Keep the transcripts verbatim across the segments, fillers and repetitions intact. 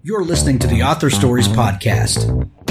You're listening to the Author Stories Podcast,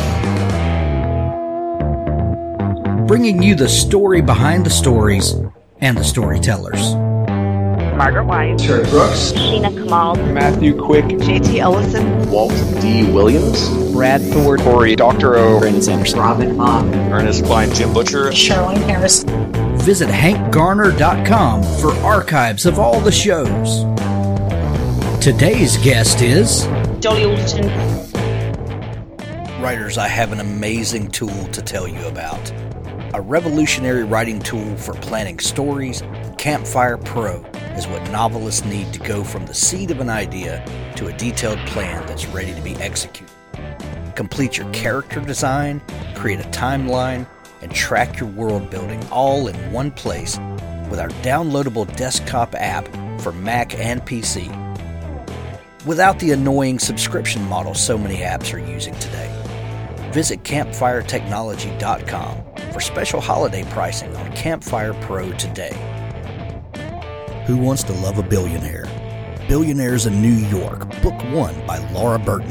bringing you the story behind the stories and the storytellers. Margaret White, Terry Brooks, Sheena Kamal, Matthew Quick, J T Ellison, Walt D. Williams, Brad Thor, Corey, Doctor O, Brandon Sanderson, Robin Mom, Ernest Klein, Jim Butcher, Sherwin Harris. Visit hank garner dot com for archives of all the shows. Today's guest is Jolly Alderton. Writers, I have an amazing tool to tell you about. A revolutionary writing tool for planning stories. Campfire Pro is what novelists need to go from the seed of an idea to a detailed plan that's ready to be executed. Complete your character design, create a timeline, and track your world building all in one place with our downloadable desktop app for Mac and P C. Without the annoying subscription model so many apps are using today. Visit campfire technology dot com for special holiday pricing on Campfire Pro today. Who Wants to Love a Billionaire? Billionaires in New York, Book one by Laura Burton.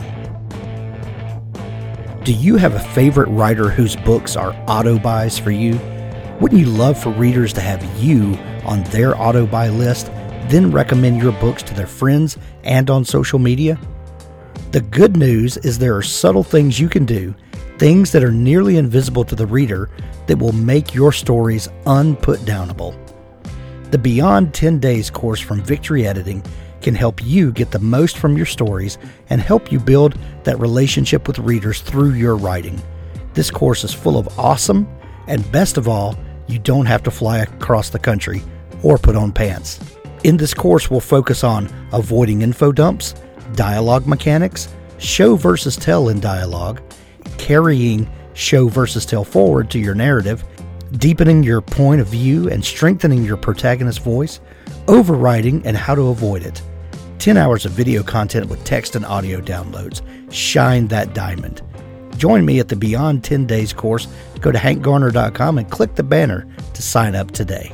Do you have a favorite writer whose books are auto-buys for you? Wouldn't you love for readers to have you on their auto-buy list, then recommend your books to their friends and on social media? The good news is there are subtle things you can do, things that are nearly invisible to the reader, that will make your stories unputdownable. The Beyond ten Days course from Victory Editing can help you get the most from your stories and help you build that relationship with readers through your writing. This course is full of awesome, and best of all, you don't have to fly across the country or put on pants. In this course, we'll focus on avoiding info dumps, dialogue mechanics, show versus tell in dialogue, carrying show versus tell forward to your narrative, deepening your point of view and strengthening your protagonist's voice, overwriting and how to avoid it. ten hours of video content with text and audio downloads. Shine that diamond. Join me at the Beyond ten Days course. Go to hank garner dot com and click the banner to sign up today.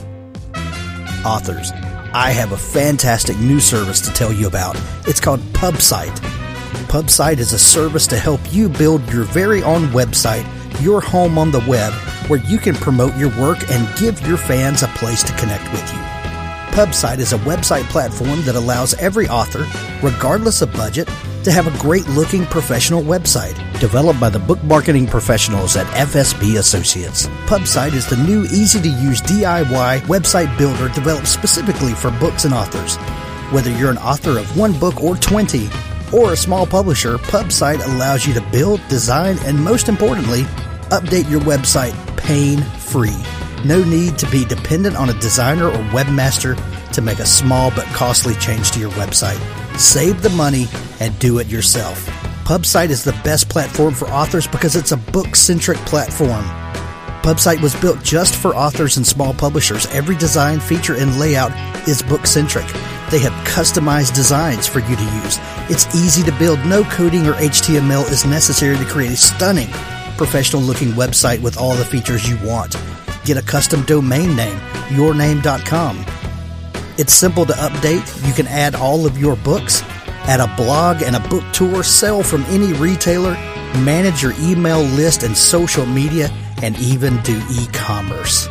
Authors, I have a fantastic new service to tell you about. It's called PubSite. PubSite is a service to help you build your very own website, your home on the web, where you can promote your work and give your fans a place to connect with you. PubSite is a website platform that allows every author, regardless of budget, to have a great-looking professional website, developed by the book marketing professionals at F S B Associates. PubSite is the new, easy-to-use D I Y website builder developed specifically for books and authors. Whether you're an author of one book or twenty, or a small publisher, PubSite allows you to build, design, and most importantly, update your website pain-free. No need to be dependent on a designer or webmaster to make a small but costly change to your website. Save the money and do it yourself. PubSite is the best platform for authors because it's a book-centric platform. PubSite was built just for authors and small publishers. Every design, feature, and layout is book-centric. They have customized designs for you to use. It's easy to build. No coding or H T M L is necessary to create a stunning, professional-looking website with all the features you want. Get a custom domain name, your name dot com. It's simple to update. You can add all of your books, add a blog and a book tour, sell from any retailer, manage your email list and social media, and even do e-commerce.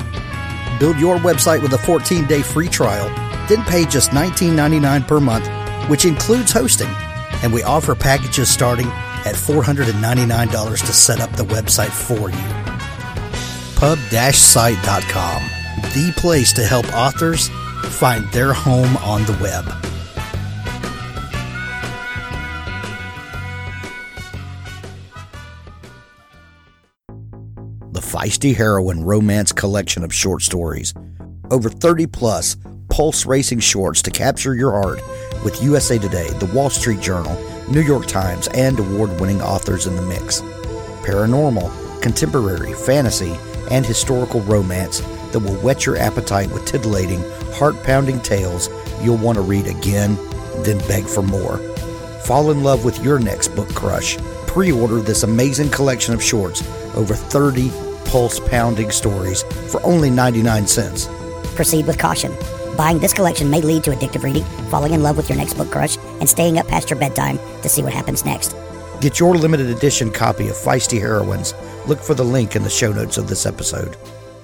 Build your website with a fourteen-day free trial, then pay just nineteen ninety-nine dollars per month, which includes hosting, and we offer packages starting at four hundred ninety-nine dollars to set up the website for you. pub dash site dot com, the place to help authors find their home on the web. The Feisty Heroine Romance Collection of Short Stories. Over thirty plus pulse racing shorts to capture your heart with U S A Today, The Wall Street Journal, New York Times, and award-winning authors in the mix. Paranormal, contemporary, fantasy, and historical romance that will whet your appetite with titillating, heart-pounding tales you'll want to read again, then beg for more. Fall in love with your next book crush. Pre-order this amazing collection of shorts, over thirty pulse-pounding stories for only ninety-nine cents. Proceed with caution. Buying this collection may lead to addictive reading, falling in love with your next book crush, and staying up past your bedtime to see what happens next. Get your limited edition copy of Feisty Heroines. Look for the link in the show notes of this episode.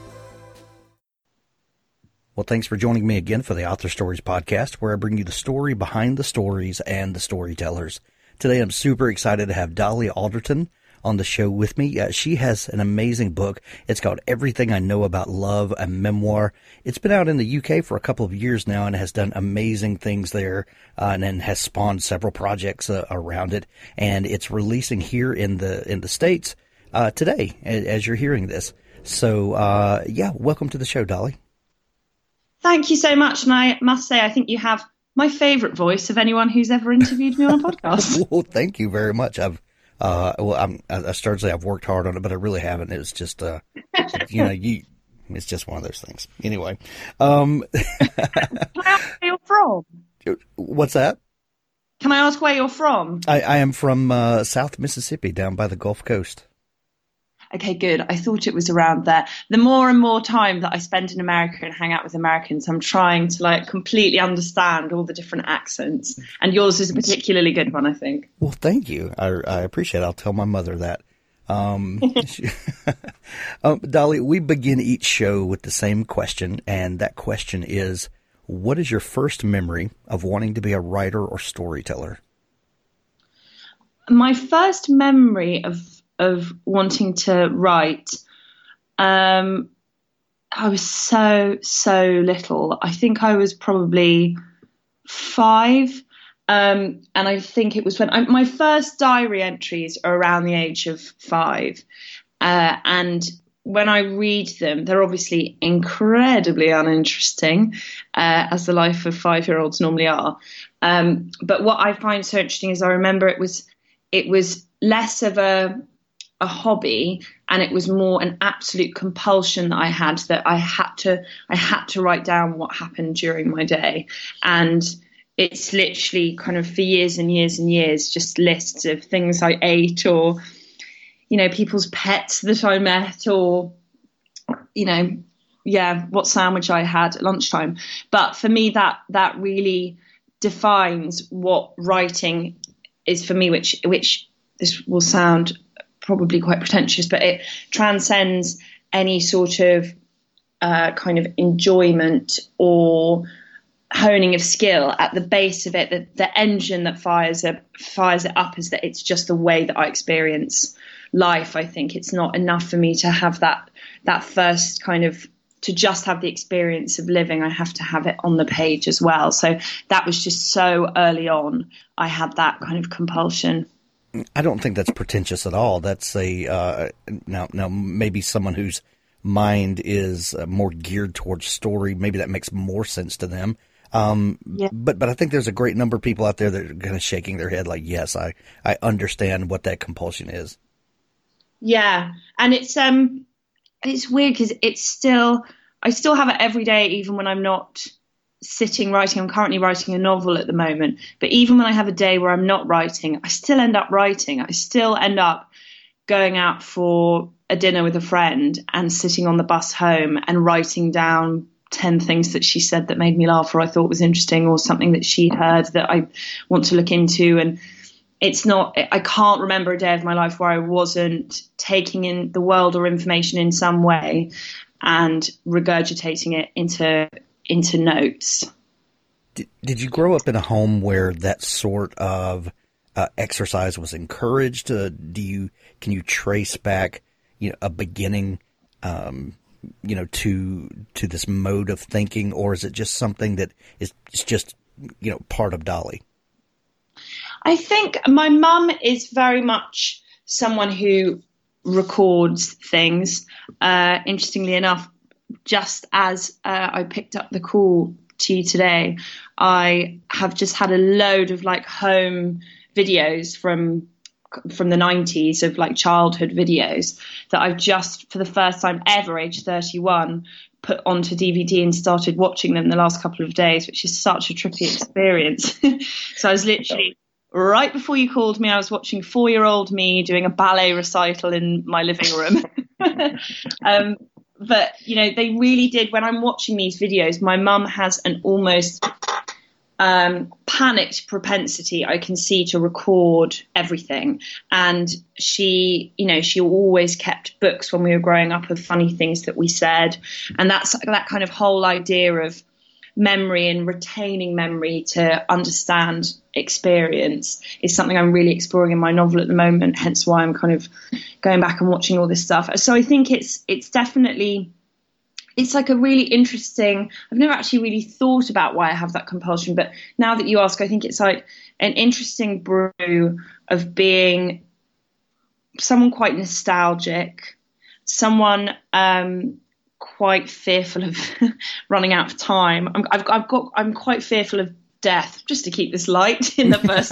Well, thanks for joining me again for the Author Stories podcast, where I bring you the story behind the stories and the storytellers. Today, I'm super excited to have Dolly Alderton on the show with me. Uh, she has an amazing book. It's called Everything I Know About Love, a memoir. It's been out in the U K for a couple of years now and has done amazing things there, uh, and then has spawned several projects uh, around it. And it's releasing here in the in the States uh, today, as you're hearing this. So, uh, yeah, welcome to the show, Dolly. Thank you so much. And I must say, I think you have my favorite voice of anyone who's ever interviewed me on a podcast. Well, thank you very much. I've Uh, well, I'm, I started to say I've worked hard on it, but I really haven't. It's just, uh, you know, you, it's just one of those things. Anyway, um, Can I ask where you're from? What's that? Can I ask where you're from? I, I am from, uh, South Mississippi, down by the Gulf Coast. Okay, good. I thought it was around there. The more and more time that I spend in America and hang out with Americans, I'm trying to like completely understand all the different accents. And yours is a particularly good one, I think. Well, thank you. I, I appreciate it. I'll tell my mother that. Um, she, um, Dolly, we begin each show with the same question. And that question is, what is your first memory of wanting to be a writer or storyteller? My first memory of of wanting to write, um, I was so, so little. I think I was probably five. Um, and I think it was when I, my first diary entries are around the age of five. Uh, and when I read them, they're obviously incredibly uninteresting, uh, as the life of five-year-olds normally are. Um, but what I find so interesting is I remember it was, it was less of a, a hobby, and it was more an absolute compulsion that I had, that I had to I had to write down what happened during my day. And it's literally kind of for years and years and years just lists of things I ate, or you know, people's pets that I met, or you know, yeah, what sandwich I had at lunchtime. But for me, that that really defines what writing is for me, which which this will sound probably quite pretentious, but it transcends any sort of uh, kind of enjoyment or honing of skill. At the base of it, the, the engine that fires it, fires it up is that it's just the way that I experience life. I think it's not enough for me to have that that first kind of, to just have the experience of living. I have to have it on the page as well. So that was just so early on. I had that kind of compulsion. I don't think that's pretentious at all. That's a uh, now now maybe someone whose mind is uh, more geared towards story. Maybe that makes more sense to them. Um, yeah. But but I think there's a great number of people out there that are kind of shaking their head like, yes, I I understand what that compulsion is. Yeah, and it's um it's weird because it's still I still have it every day, even when I'm not sitting writing. I'm currently writing a novel at the moment, but even when I have a day where I'm not writing, I still end up writing. I still end up going out for a dinner with a friend and sitting on the bus home and writing down ten things that she said that made me laugh, or I thought was interesting, or something that she heard that I want to look into. And it's not, I can't remember a day of my life where I wasn't taking in the world or information in some way and regurgitating it into into notes. Did, did you grow up in a home where that sort of uh, exercise was encouraged? Uh, do you can you trace back, you know, a beginning, um, you know, to to this mode of thinking, or is it just something that is, is just, you know, part of Dolly? I think my mum is very much someone who records things. Uh, interestingly enough, just as uh, I picked up the call to you today, I have just had a load of like home videos from from the nineties, of like childhood videos that I've just, for the first time ever, age thirty-one, put onto D V D and started watching them the last couple of days, which is such a trippy experience. So I was literally, right before you called me, I was watching four-year-old me doing a ballet recital in my living room. um, But, you know, they really did. When I'm watching these videos, my mum has an almost um, panicked propensity I can see to record everything. And she, you know, she always kept books when we were growing up of funny things that we said. And that's that kind of whole idea of memory and retaining memory to understand experience is something I'm really exploring in my novel at the moment, hence why I'm kind of going back and watching all this stuff. So I think it's it's definitely it's like a really interesting, I've never actually really thought about why I have that compulsion, but now that you ask, I think it's like an interesting brew of being someone quite nostalgic, someone um, quite fearful of running out of time. I'm, I've, I've got, I'm quite fearful of death, just to keep this light in the first.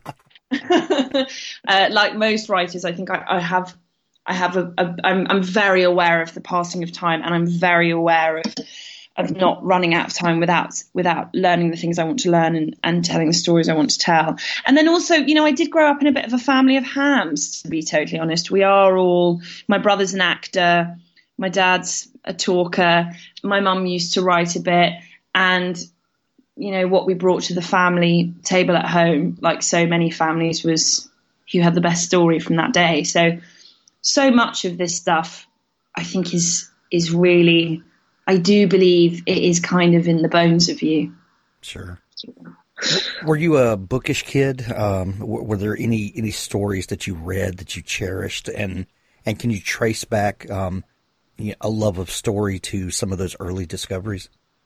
uh, like most writers, I think I, I have. I have a, a I'm, I'm very aware of the passing of time, and I'm very aware of of not running out of time without without learning the things I want to learn and, and telling the stories I want to tell. And then also, you know, I did grow up in a bit of a family of hams, to be totally honest. We are all, my brother's an actor, my dad's a talker, my mum used to write a bit, and you know, what we brought to the family table at home, like so many families, was who had the best story from that day. So So much of this stuff, I think, is is really, I do believe it is kind of in the bones of you. Sure. Were you a bookish kid? Um, were, were there any any stories that you read that you cherished, and and can you trace back um, you know, a love of story to some of those early discoveries?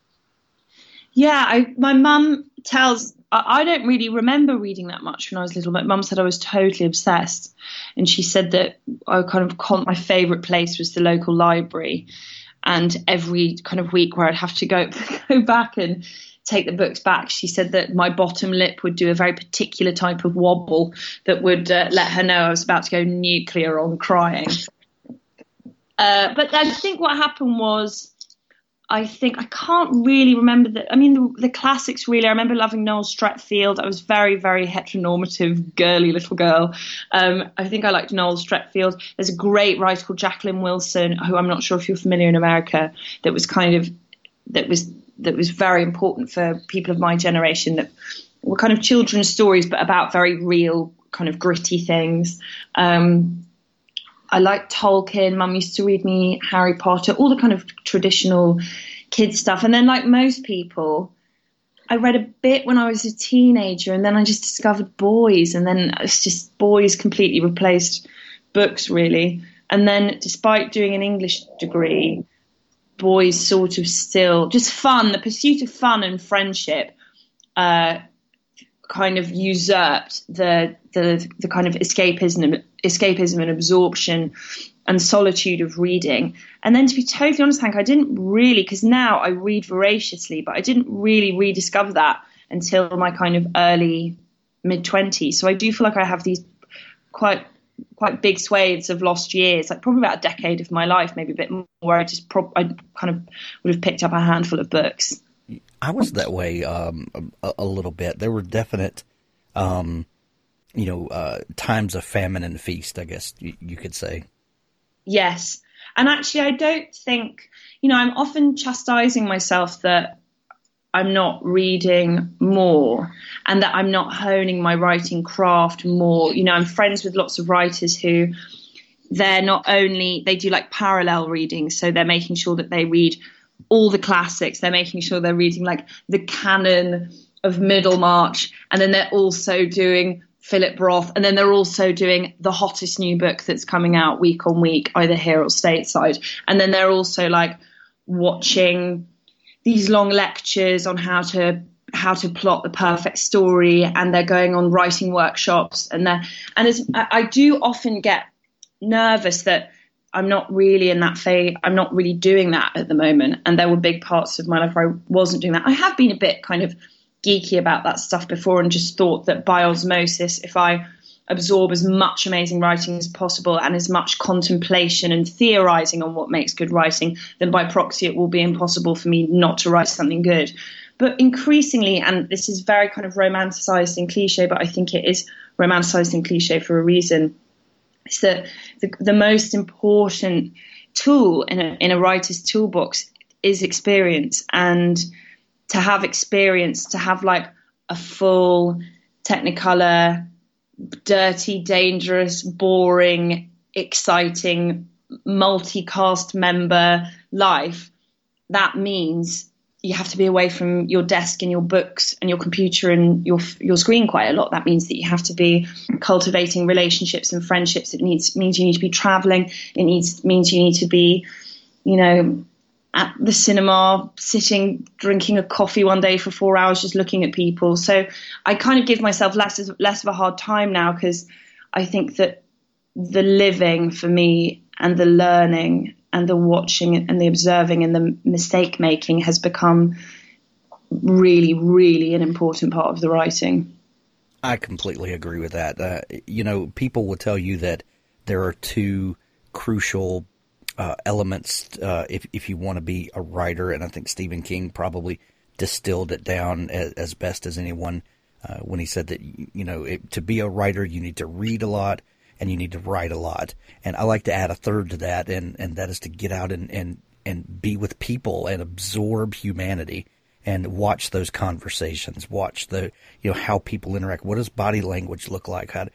Yeah, I, my mum tells, I, I don't really remember reading that much when I was little, but mum said I was totally obsessed. And she said that I kind of, my favourite place was the local library. And every kind of week where I'd have to go, go back and take the books back, she said that my bottom lip would do a very particular type of wobble that would uh, let her know I was about to go nuclear on crying. Uh, but I think what happened was, I think I can't really remember that. I mean, the, the classics really. I remember loving Noel Streatfeild. I was very, very heteronormative, girly little girl. Um, I think I liked Noel Streatfeild. There's a great writer called Jacqueline Wilson, who I'm not sure if you're familiar in America, that was kind of that was that was very important for people of my generation. That were kind of children's stories, but about very real, kind of gritty things. Um, I liked Tolkien. Mum used to read me Harry Potter, all the kind of traditional kid stuff. And then, like most people, I read a bit when I was a teenager, and then I just discovered boys, and then it's just boys completely replaced books, really. And then, despite doing an English degree, boys sort of still just fun, the pursuit of fun and friendship, uh, kind of usurped the the the kind of escapism escapism and absorption and solitude of reading. And then, to be totally honest, Hank, I didn't really, because now I read voraciously, but I didn't really rediscover that until my kind of early mid twenties. So I do feel like I have these quite quite big swathes of lost years, like probably about a decade of my life, maybe a bit more, where I just pro- I kind of would have picked up a handful of books. I was that way um, a, a little bit. There were definite, um, you know, uh, times of famine and feast, I guess you, you could say. Yes. And actually, I don't think, you know, I'm often chastising myself that I'm not reading more and that I'm not honing my writing craft more. You know, I'm friends with lots of writers who they're not only, they do like parallel reading. So they're making sure that they read all the classics. They're making sure they're reading like the canon of Middlemarch. And then they're also doing Philip Roth. And then they're also doing the hottest new book that's coming out week on week, either here or stateside. And then they're also like watching these long lectures on how to how to plot the perfect story, and they're going on writing workshops, and they're and it's, I, I do often get nervous that I'm not really in that phase. I'm not really doing that at the moment, and there were big parts of my life where I wasn't doing that. I have been a bit kind of geeky about that stuff before, and just thought that by osmosis, if I absorb as much amazing writing as possible and as much contemplation and theorizing on what makes good writing, then by proxy it will be impossible for me not to write something good. But increasingly, and this is very kind of romanticized and cliche, but I think it is romanticized and cliche for a reason, is that the, the most important tool in a, in a writer's toolbox is experience. And to have experience, to have like a full Technicolor, dirty, dangerous, boring, exciting, multi-cast member life, that means you have to be away from your desk and your books and your computer and your your screen quite a lot. That means that you have to be cultivating relationships and friendships. It needs means you need to be traveling. It needs means you need to be, you know, at the cinema, sitting, drinking a coffee one day for four hours, just looking at people. So I kind of give myself less less of a hard time now, because I think that the living for me and the learning and the watching and the observing and the mistake making has become really, really an important part of the writing. I completely agree with that. Uh, you know, people will tell you that there are two crucial uh, elements uh, if if you want to be a writer, and I think Stephen King probably distilled it down as, as best as anyone uh, when he said that, you know, it, to be a writer, you need to read a lot, and you need to write a lot. And I like to add a third to that, and, and that is to get out and, and, and be with people and absorb humanity and watch those conversations, watch the, you know, how people interact. What does body language look like? How,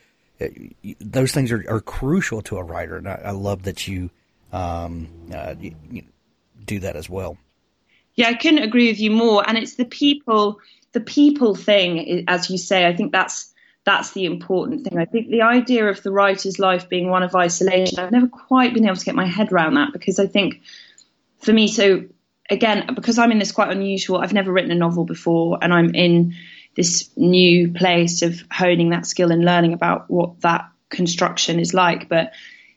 those things are, are crucial to a writer, and I, I love that you, um, uh, you, you do that as well. Yeah, I couldn't agree with you more. And it's the people, the people thing, as you say. I think that's That's the important thing. I think the idea of the writer's life being one of isolation, I've never quite been able to get my head around that, because I think for me, so again, because I'm in this quite unusual, I've never written a novel before, and I'm in this new place of honing that skill and learning about what that construction is like. But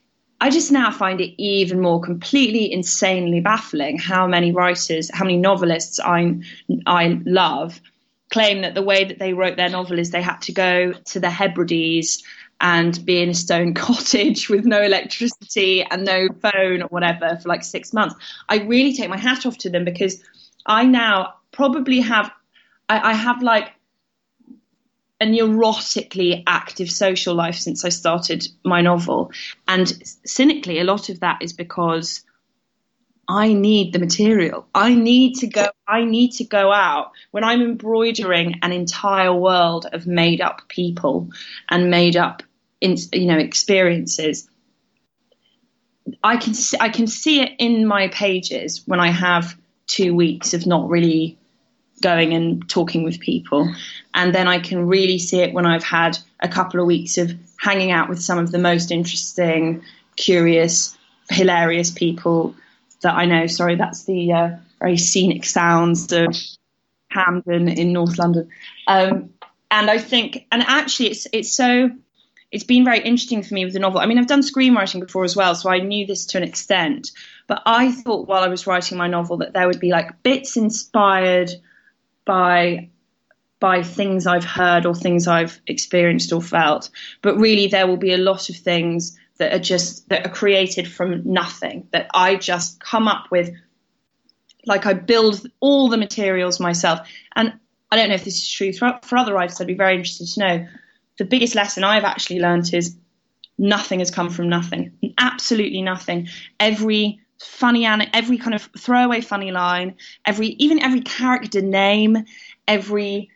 I just now find it even more completely insanely baffling how many writers, how many novelists I I love claim that the way that they wrote their novel is they had to go to the Hebrides and be in a stone cottage with no electricity and no phone or whatever for like six months. I really take my hat off to them, because I now probably have, I, I have like a neurotically active social life since I started my novel. And cynically, a lot of that is because I need the material. I need to go, I need to go out when I'm embroidering an entire world of made up people and made up, in, you know, experiences. I can, see, I can see it in my pages when I have two weeks of not really going and talking with people. And then I can really see it when I've had a couple of weeks of hanging out with some of the most interesting, curious, hilarious people that I know. Sorry, that's the uh, very scenic sounds of Camden in North London. Um, and I think, and actually it's it's so, it's been very interesting for me with the novel. I mean, I've done screenwriting before as well, so I knew this to an extent. But I thought while I was writing my novel that there would be like bits inspired by by things I've heard or things I've experienced or felt. But really there will be a lot of things that are just, that are created from nothing, that I just come up with, like I build all the materials myself. And I don't know if this is true for, for other writers. I'd be very interested to know. The biggest lesson I've actually learned is nothing has come from nothing. Absolutely nothing. Every funny, every kind of throwaway funny line, every, even every character name, every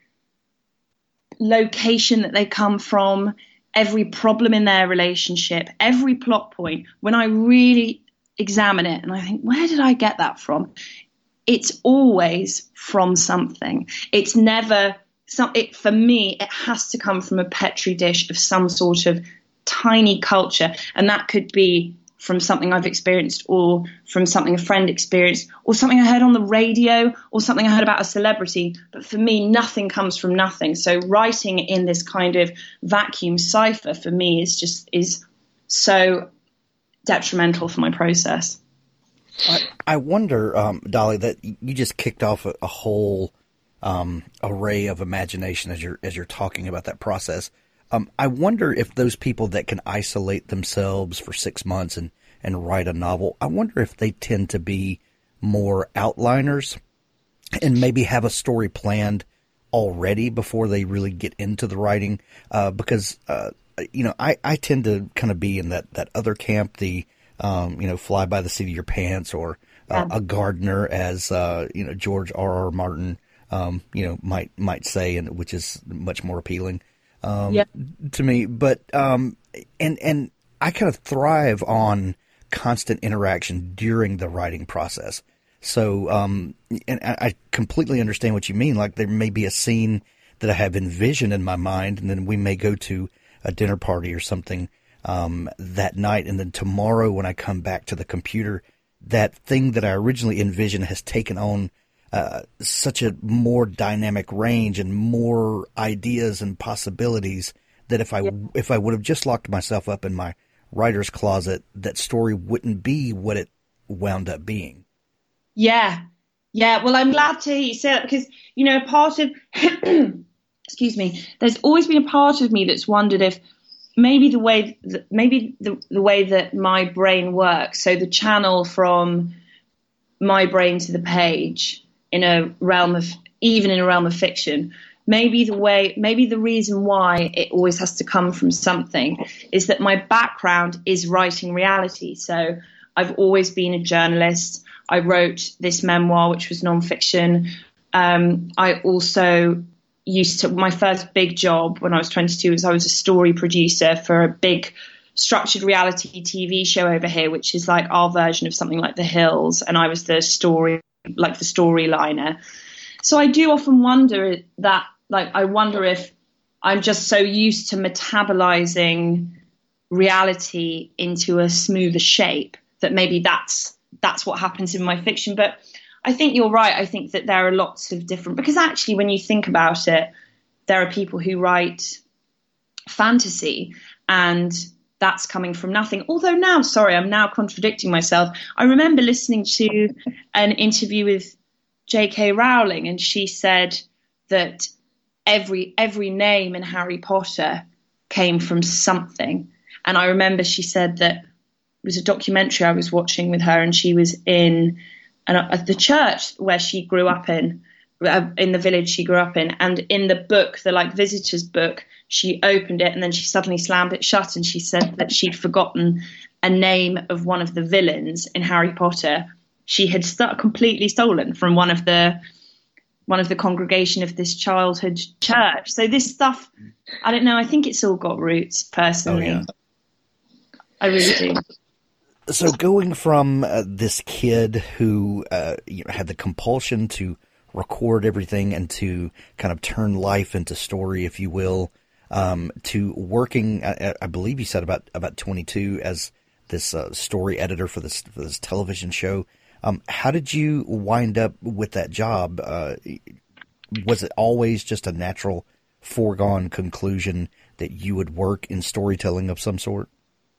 location that they come from, every problem in their relationship, every plot point, when I really examine it and I think, where did I get that from? It's always from something. It's never, some, it, for me, it has to come from a petri dish of some sort of tiny culture. And that could be from something I've experienced, or from something a friend experienced, or something I heard on the radio, or something I heard about a celebrity. But for me, nothing comes from nothing. So writing in this kind of vacuum cipher for me is just is so detrimental for my process. I, I wonder, um, Dolly, that you just kicked off a, a whole um, array of imagination as you're as you're talking about that process. Um, I wonder if those people that can isolate themselves for six months and, and write a novel, I wonder if they tend to be more outliners and maybe have a story planned already before they really get into the writing. Uh, because, uh, you know, I, I tend to kind of be in that, that other camp, the, um, you know, fly by the seat of your pants, or uh, yeah. a gardener, as, uh, you know, George R. R. Martin um, you know, might might say, and which is much more appealing um, yeah. to me. But um, and and I kind of thrive on constant interaction during the writing process. So, um, and I completely understand what you mean. Like there may be a scene that I have envisioned in my mind, and then we may go to a dinner party or something um, that night, and then tomorrow when I come back to the computer, that thing that I originally envisioned has taken on uh, such a more dynamic range and more ideas and possibilities that if I yeah. if I would have just locked myself up in my writer's closet, that story wouldn't be what it wound up being. Yeah. Yeah. Well, I'm glad to hear you say that because, you know, part of, excuse me, there's always been a part of me that's wondered if maybe the way, that, maybe the, the way that my brain works, so the channel from my brain to the page in a realm of, even in a realm of fiction, maybe the way, maybe the reason why it always has to come from something is that my background is writing reality. So I've always been a journalist. I wrote this memoir, which was nonfiction. Um, I also used to, my first big job when I was twenty-two was I was a story producer for a big structured reality T V show over here, which is like our version of something like The Hills. And I was the story, like the storyliner. So I do often wonder that, like, I wonder if I'm just so used to metabolizing reality into a smoother shape that maybe that's, that's what happens in my fiction. But I think you're right. I think that there are lots of different, because actually when you think about it, there are people who write fantasy and that's coming from nothing. Although now, sorry, I'm now contradicting myself. I remember listening to an interview with J K Rowling and she said that every, every name in Harry Potter came from something. And I remember she said that it was a documentary I was watching with her, and she was in an, at the church where she grew up in, uh, in the village she grew up in. And in the book, the like visitors book, she opened it and then she suddenly slammed it shut. And she said that she'd forgotten a name of one of the villains in Harry Potter. She had st- completely stolen from one of the one of the congregation of this childhood church. So this stuff, I don't know. I think it's all got roots personally. Oh, yeah. I really do. So going from uh, this kid who uh, you know, had the compulsion to record everything and to kind of turn life into story, if you will, um, to working, I, I believe you said about, about twenty-two as this uh, story editor for this, for this television show. Um, how did you wind up with that job? Uh, was it always just a natural foregone conclusion that you would work in storytelling of some sort?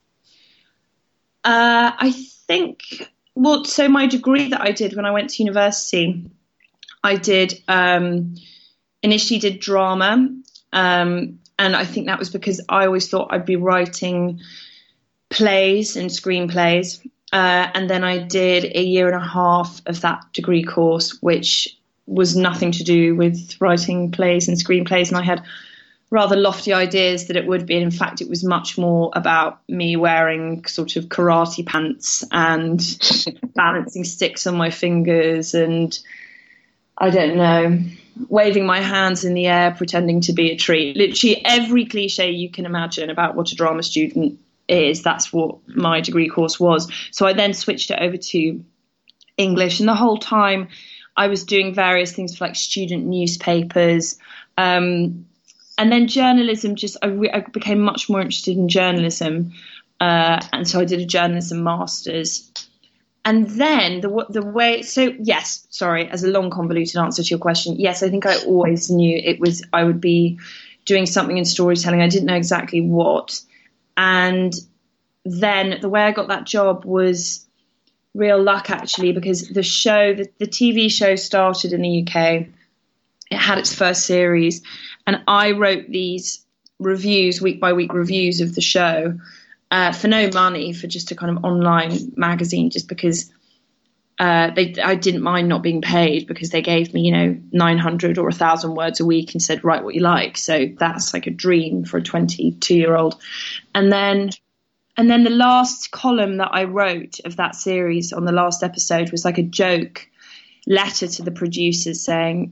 Uh, I think, well, so my degree that I did when I went to university, I did, um, initially did drama. Um, and I think that was because I always thought I'd be writing plays and screenplays. Uh, and then I did a year and a half of that degree course, which was nothing to do with writing plays and screenplays. And I had rather lofty ideas that it would be. And in fact, it was much more about me wearing sort of karate pants and balancing sticks on my fingers and, I don't know, waving my hands in the air, pretending to be a tree. Literally every cliche you can imagine about what a drama student is, that's what my degree course was. So I then switched it over to English. And the whole time I was doing various things for like student newspapers, um, and then journalism, just I, re- I became much more interested in journalism. Uh, and so I did a journalism master's. And then the the way, so yes, sorry, as a long convoluted answer to your question, yes, I think I always knew it was, I would be doing something in storytelling. I didn't know exactly what. And then the way I got that job was real luck, actually, because the show, the, the T V show started in the U K. It had its first series. And I wrote these reviews, week by week reviews of the show uh, for no money, for just a kind of online magazine, just because uh, they, I didn't mind not being paid, because they gave me, you know, nine hundred or one thousand words a week and said, write what you like. So that's like a dream for a twenty-two-year-old. And then and then the last column that I wrote of that series on the last episode was like a joke letter to the producers saying,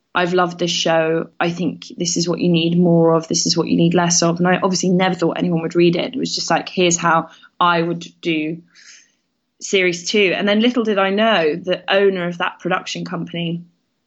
I've loved this show. I think this is what you need more of. This is what you need less of. And I obviously never thought anyone would read it. It was just like, here's how I would do series two. And then little did I know, the owner of that production company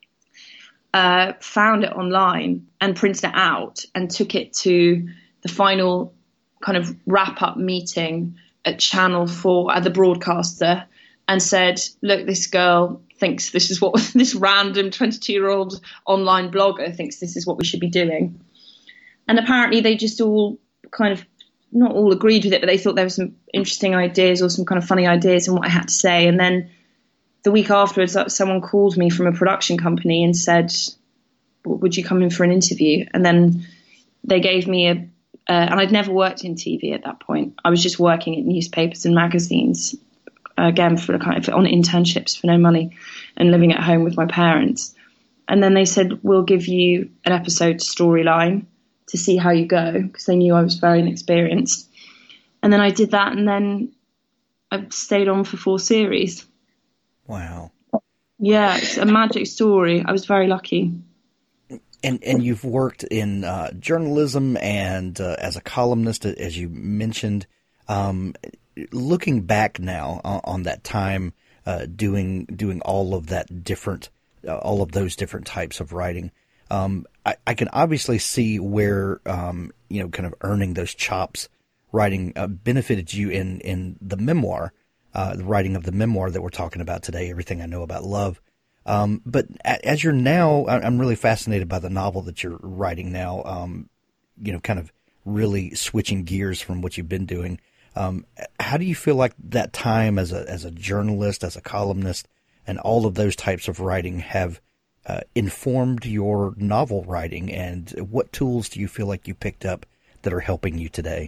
uh, found it online and printed it out and took it to the final kind of wrap-up meeting at Channel four, at the broadcaster, and said, look, this girl thinks this is what this random twenty-two-year-old online blogger thinks this is what we should be doing. And apparently they just all kind of, not all agreed with it, but they thought there were some interesting ideas or some kind of funny ideas in what I had to say. And then the week afterwards, someone called me from a production company and said, would you come in for an interview? And then they gave me a, uh, and I'd never worked in T V at that point. I was just working at newspapers and magazines, again, for kind of on internships for no money and living at home with my parents. And then they said, we'll give you an episode storyline to see how you go, because they knew I was very inexperienced. And then I did that, and then I stayed on for four series. Wow. Yeah, it's a magic story. I was very lucky. And and you've worked in uh, journalism and uh, as a columnist, as you mentioned. Um, looking back now on, on that time, uh, doing doing all of that different, uh, all of those different types of writing, um, I, I can obviously see where um, you know, kind of earning those chops, writing uh, benefited you in in the memoir, uh, the writing of the memoir that we're talking about today. Everything I Know About Love. Um, but as you're now, I'm really fascinated by the novel that you're writing now, um, you know, kind of really switching gears from what you've been doing. Um, how do you feel like that time as a, as a journalist, as a columnist, and all of those types of writing have uh, informed your novel writing? And what tools do you feel like you picked up that are helping you today?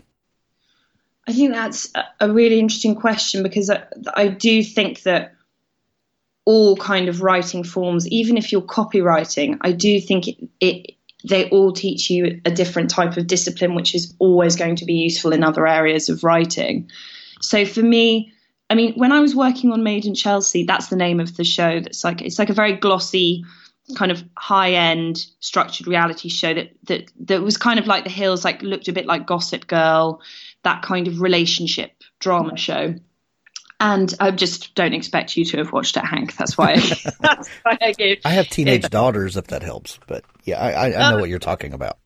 I think that's a really interesting question, because I, I do think that all kind of writing forms, even if you're copywriting, I do think it, it they all teach you a different type of discipline, which is always going to be useful in other areas of writing. So for me, I mean, when I was working on Made in Chelsea, that's the name of the show. That's like, it's like a very glossy, kind of high-end structured reality show that that that was kind of like The Hills, like looked a bit like Gossip Girl, that kind of relationship drama show. And I just don't expect you to have watched it, Hank. That's why. I, that's why I gave. I have teenage daughters, if that helps. But yeah, I, I, I know um, what you're talking about.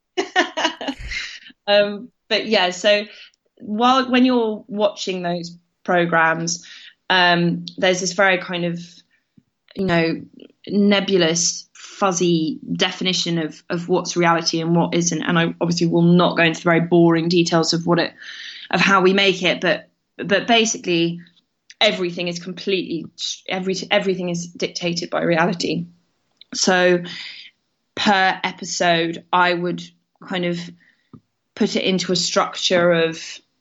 um, but yeah, so while when you're watching those programs, um, there's this very kind of, you know, nebulous, fuzzy definition of of what's reality and what isn't. And I obviously will not go into the very boring details of what it, of how we make it, but. But basically, everything is completely every everything is dictated by reality. So, per episode, I would kind of put it into a structure of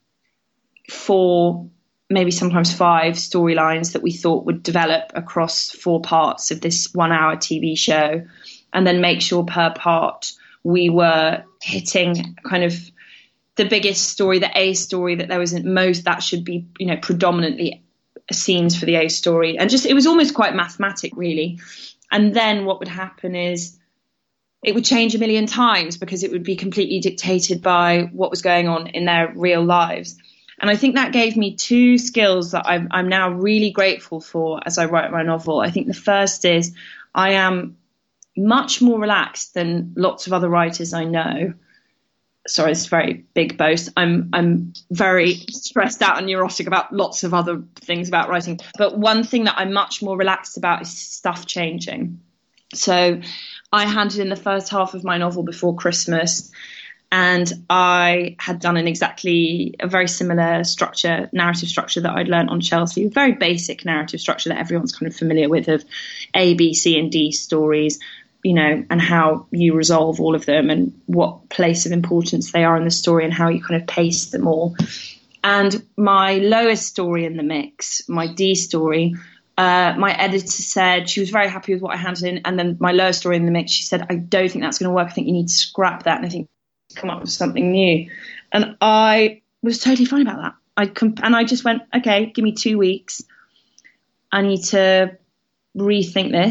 four, maybe sometimes five storylines that we thought would develop across four parts of this one-hour T V show, and then make sure per part we were hitting kind of the biggest story, the A story, that there wasn't most, that should be, you know, predominantly scenes for the A story. And just, it was almost quite mathematic, really. And then what would happen is it would change a million times, because it would be completely dictated by what was going on in their real lives. And I think that gave me two skills that I'm, I'm now really grateful for as I write my novel. I think the first is I am much more relaxed than lots of other writers I know. Sorry, it's a very big boast. I'm I'm very stressed out and neurotic about lots of other things about writing. But one thing that I'm much more relaxed about is stuff changing. So I handed in the first half of my novel before Christmas, and I had done an exactly a very similar structure, narrative structure that I'd learned on Chelsea, a very basic narrative structure that everyone's kind of familiar with, of A, B, C, and D stories, you know, and how you resolve all of them and what place of importance they are in the story and how you kind of pace them all. And my lowest story in the mix, my D story, uh, my editor said she was very happy with what I handed in. And then my lowest story in the mix, she said, I don't think that's going to work. I think you need to scrap that. And I think come up with something new. And I was totally fine about that. I comp- and I just went, okay, give me two weeks. I need to rethink this.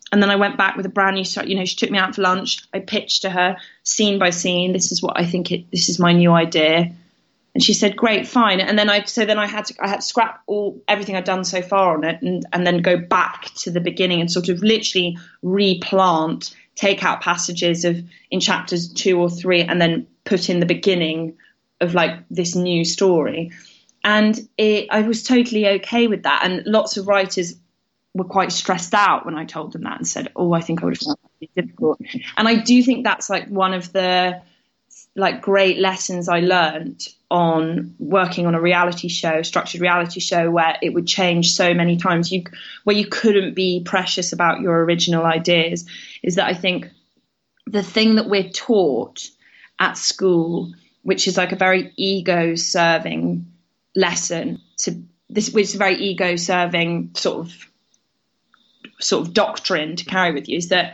and then I went back with a brand new start. You know, she took me out for lunch. I pitched to her scene by scene. This is what I think it, this is my new idea. And she said, great, fine. And then I, so then I had to, I had to scrap all, everything I'd done so far on it and, and then go back to the beginning and sort of literally replant, take out passages of in chapters two or three and then put in the beginning of like this new story. And it, I was totally okay with that. And lots of writers were quite stressed out when I told them that and said, oh, I think I would have found that really difficult. And I do think that's like one of the like great lessons I learned on working on a reality show, structured reality show, where it would change so many times, you where you couldn't be precious about your original ideas, is that I think the thing that we're taught at school, which is like a very ego-serving lesson, to this, which is a very ego-serving sort of sort of doctrine to carry with you, is that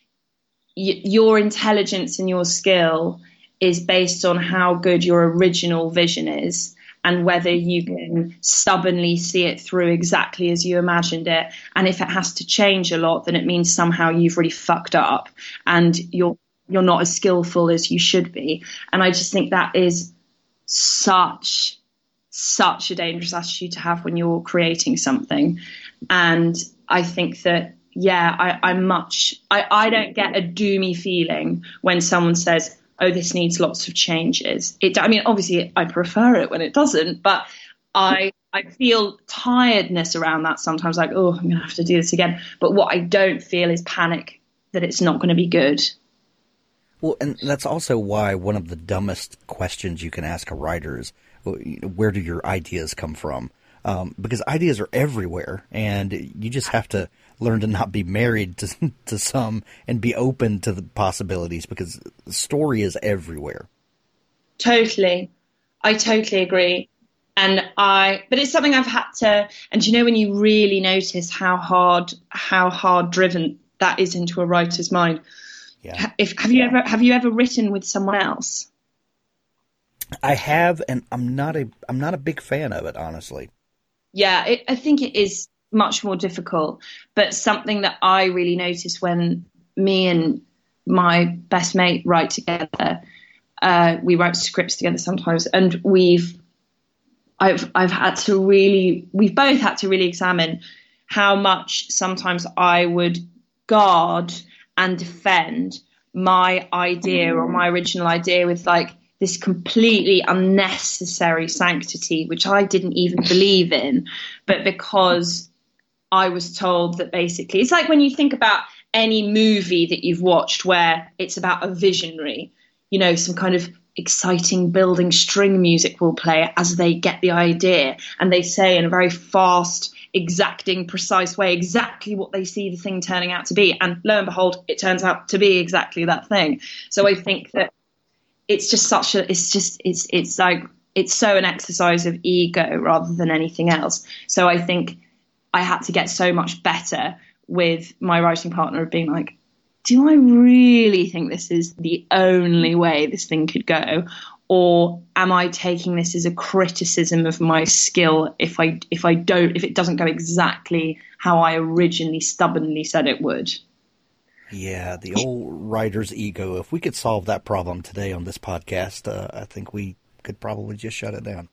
y- your intelligence and your skill is based on how good your original vision is and whether you can stubbornly see it through exactly as you imagined it. And if it has to change a lot, then it means somehow you've really fucked up and you're you're not as skillful as you should be. And I just think that is such, such a dangerous attitude to have when you're creating something. And I think that, yeah, I, I'm much, I, I don't get a doomy feeling when someone says, oh, this needs lots of changes. It, I mean, obviously I prefer it when it doesn't, but I I feel tiredness around that sometimes, like, oh, I'm going to have to do this again. But what I don't feel is panic that it's not going to be good. Well, and that's also why one of the dumbest questions you can ask a writer is, where do your ideas come from? Um, because ideas are everywhere, and you just have to learn to not be married to to some and be open to the possibilities, because the story is everywhere. Totally. I totally agree. And I, but it's something I've had to, and you know, when you really notice how hard, how hard driven that is into a writer's mind. Yeah. If, have you ever, have you ever written with someone else? I have, and I'm not a, I'm not a big fan of it, honestly. Yeah, it, I think it is much more difficult, but something that I really notice when me and my best mate write together, uh, we write scripts together sometimes, and we've, I've, I've had to really, we've both had to really examine how much sometimes I would guard and defend my idea or my original idea with like this completely unnecessary sanctity, which I didn't even believe in, but because I was told that basically, it's like when you think about any movie that you've watched where it's about a visionary, you know, some kind of exciting building string music will play as they get the idea, and they say in a very fast, exacting, precise way exactly what they see the thing turning out to be, and lo and behold, it turns out to be exactly that thing. So I think that it's just such a, it's just, it's, it's like, it's so an exercise of ego rather than anything else. So I think I had to get so much better with my writing partner of being like, do I really think this is the only way this thing could go? Or am I taking this as a criticism of my skill if I, if I don't, if it doesn't go exactly how I originally stubbornly said it would? Yeah, the old writer's ego. If we could solve that problem today on this podcast, uh, I think we could probably just shut it down.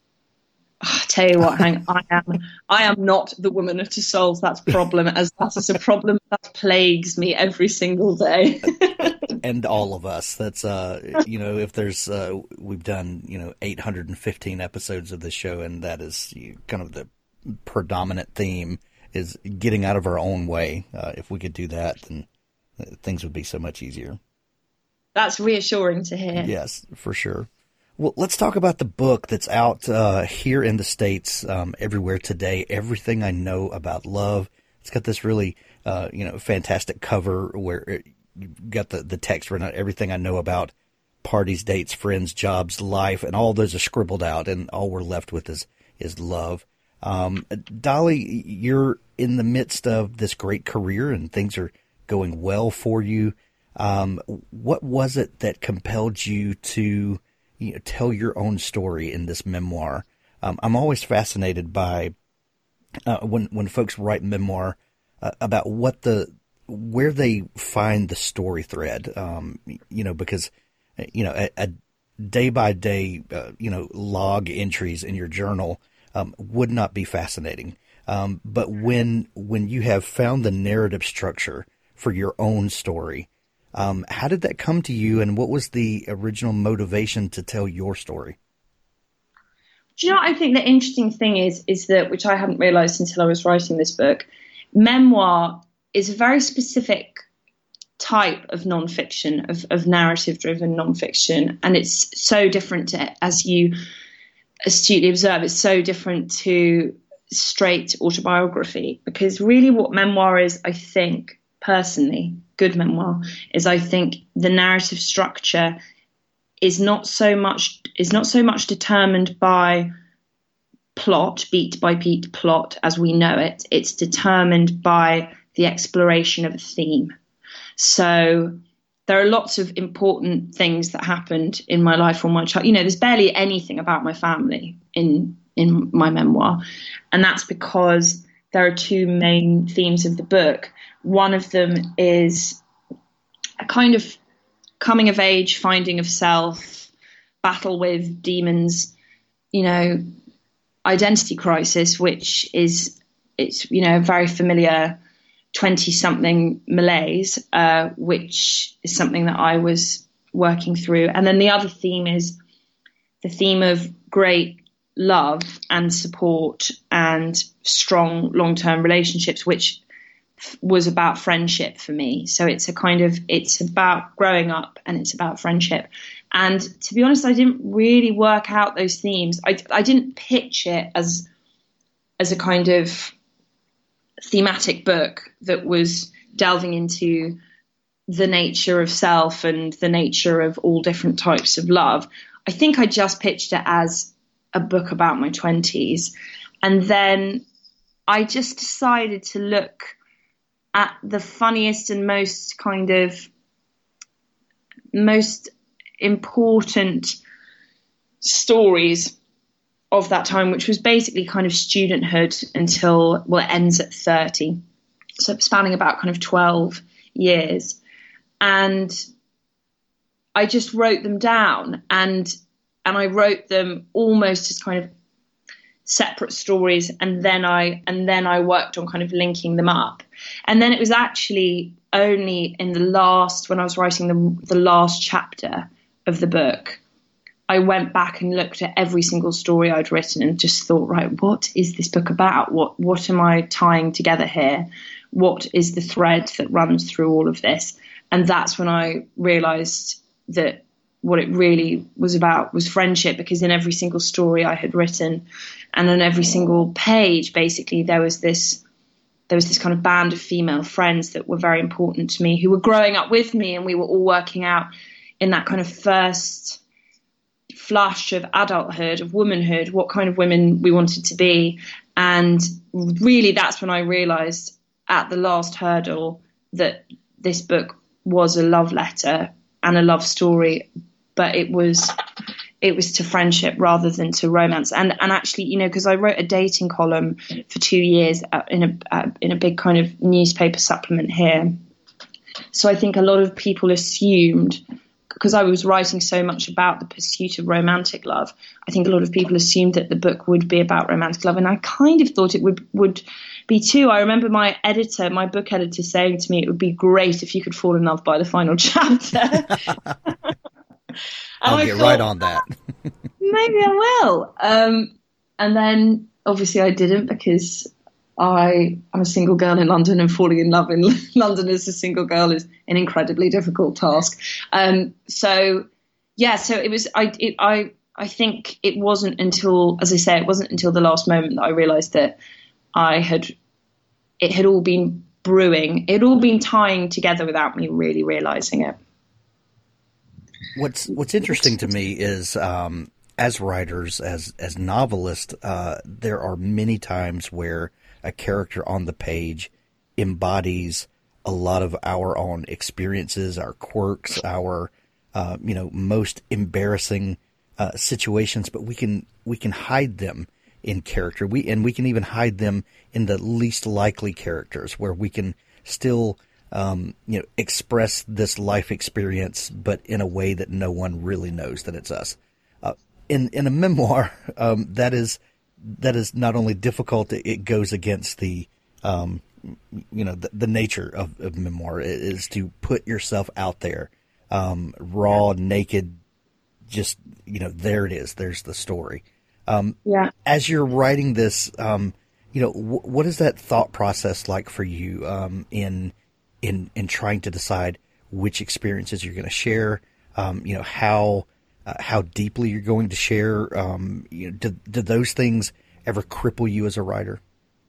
I tell you what, Hank, I am I am not the woman to solve that problem, as that is a problem that plagues me every single day. And all of us. That's, uh, you know, if there's, uh, we've done, you know, eight hundred fifteen episodes of this show, and that is kind of the predominant theme is getting out of our own way. Uh, if we could do that, then things would be so much easier. That's reassuring to hear. Yes, for sure. Well, let's talk about the book that's out uh, here in the States, um, everywhere today. Everything I Know About Love. It's got this really, uh, you know, fantastic cover where it, you've got the, the text written out, everything I know about parties, dates, friends, jobs, life, and all those are scribbled out, and all we're left with is, is love. Um, Dolly, you're in the midst of this great career, and things are going well for you. Um, what was it that compelled you to, you know, tell your own story in this memoir? Um, I'm always fascinated by uh, when when folks write memoir uh, about what the where they find the story thread, um, you know, because, you know, a, a day by day, uh, you know, log entries in your journal um, would not be fascinating. Um, but when when you have found the narrative structure for your own story, um, how did that come to you, and what was the original motivation to tell your story? Do you know what I think the interesting thing is, is that, which I hadn't realized until I was writing this book, memoir is a very specific type of nonfiction, of, of narrative-driven nonfiction, and it's so different to, as you astutely observe, it's so different to straight autobiography, because really what memoir is, I think, personally, good memoir, is I think the narrative structure is not so much is not so much determined by plot, beat by beat plot as we know it. It's determined by the exploration of a theme. So there are lots of important things that happened in my life or my child. You know, there's barely anything about my family in in my memoir, and that's because there are two main themes of the book. One of them is a kind of coming of age, finding of self, battle with demons, you know, identity crisis, which is, it's, you know, very familiar twenty-something malaise, uh, which is something that I was working through. And then the other theme is the theme of great love and support and strong long-term relationships, which was about friendship for me. So it's a kind of, it's about growing up and it's about friendship. And to be honest, I didn't really work out those themes. I, I didn't pitch it as, as a kind of thematic book that was delving into the nature of self and the nature of all different types of love. I think I just pitched it as a book about my twenties. And then I just decided to look at the funniest and most kind of most important stories of that time, which was basically kind of studenthood until, well, it ends at thirty. So spanning about kind of twelve years. And I just wrote them down, and and I wrote them almost as kind of separate stories, and then I and then I worked on kind of linking them up. And then it was actually only in the last, when I was writing the, the last chapter of the book, I went back and looked at every single story I'd written and just thought, right, what is this book about? What what am I tying together here? What is the thread that runs through all of this? And that's when I realized that what it really was about was friendship, because in every single story I had written and on every single page, basically, there was this there was this kind of band of female friends that were very important to me, who were growing up with me, and we were all working out in that kind of first flush of adulthood, of womanhood, what kind of women we wanted to be. And really, that's when I realized at the last hurdle that this book was a love letter and a love story, but it was it was to friendship rather than to romance. And and actually, you know, because I wrote a dating column for two years in a uh, in a big kind of newspaper supplement here. So I think a lot of people assumed, because I was writing so much about the pursuit of romantic love, I think a lot of people assumed that the book would be about romantic love, and I kind of thought it would would be too. I remember my editor, my book editor, saying to me, it would be great if you could fall in love by the final chapter. I'll I get thought, right on that. Maybe I will. Um, and then obviously I didn't, because I am a single girl in London, and falling in love in London as a single girl is an incredibly difficult task. Um, so yeah, so it was, I, it, I, I think it wasn't until, as I say, it wasn't until the last moment that I realized that I had, it had all been brewing. It had all been tying together without me really realizing it. What's What's interesting to me is, um, as writers, as as novelists, uh, there are many times where a character on the page embodies a lot of our own experiences, our quirks, our uh, you know most embarrassing uh, situations, but we can we can hide them in character. We and we can even hide them in the least likely characters, where we can still um, you know, express this life experience, but in a way that no one really knows that it's us. Uh, in in a memoir, um, that is that is not only difficult; it, it goes against the um, you know the, the nature of, of memoir is to put yourself out there, um, raw, naked. Just you know, there it is. There's the story. Um, yeah. As you're writing this, um, you know, w- what is that thought process like for you um, in in in trying to decide which experiences you're going to share? Um, you know, how uh, how deeply you're going to share. Um, you know, do, do those things ever cripple you as a writer?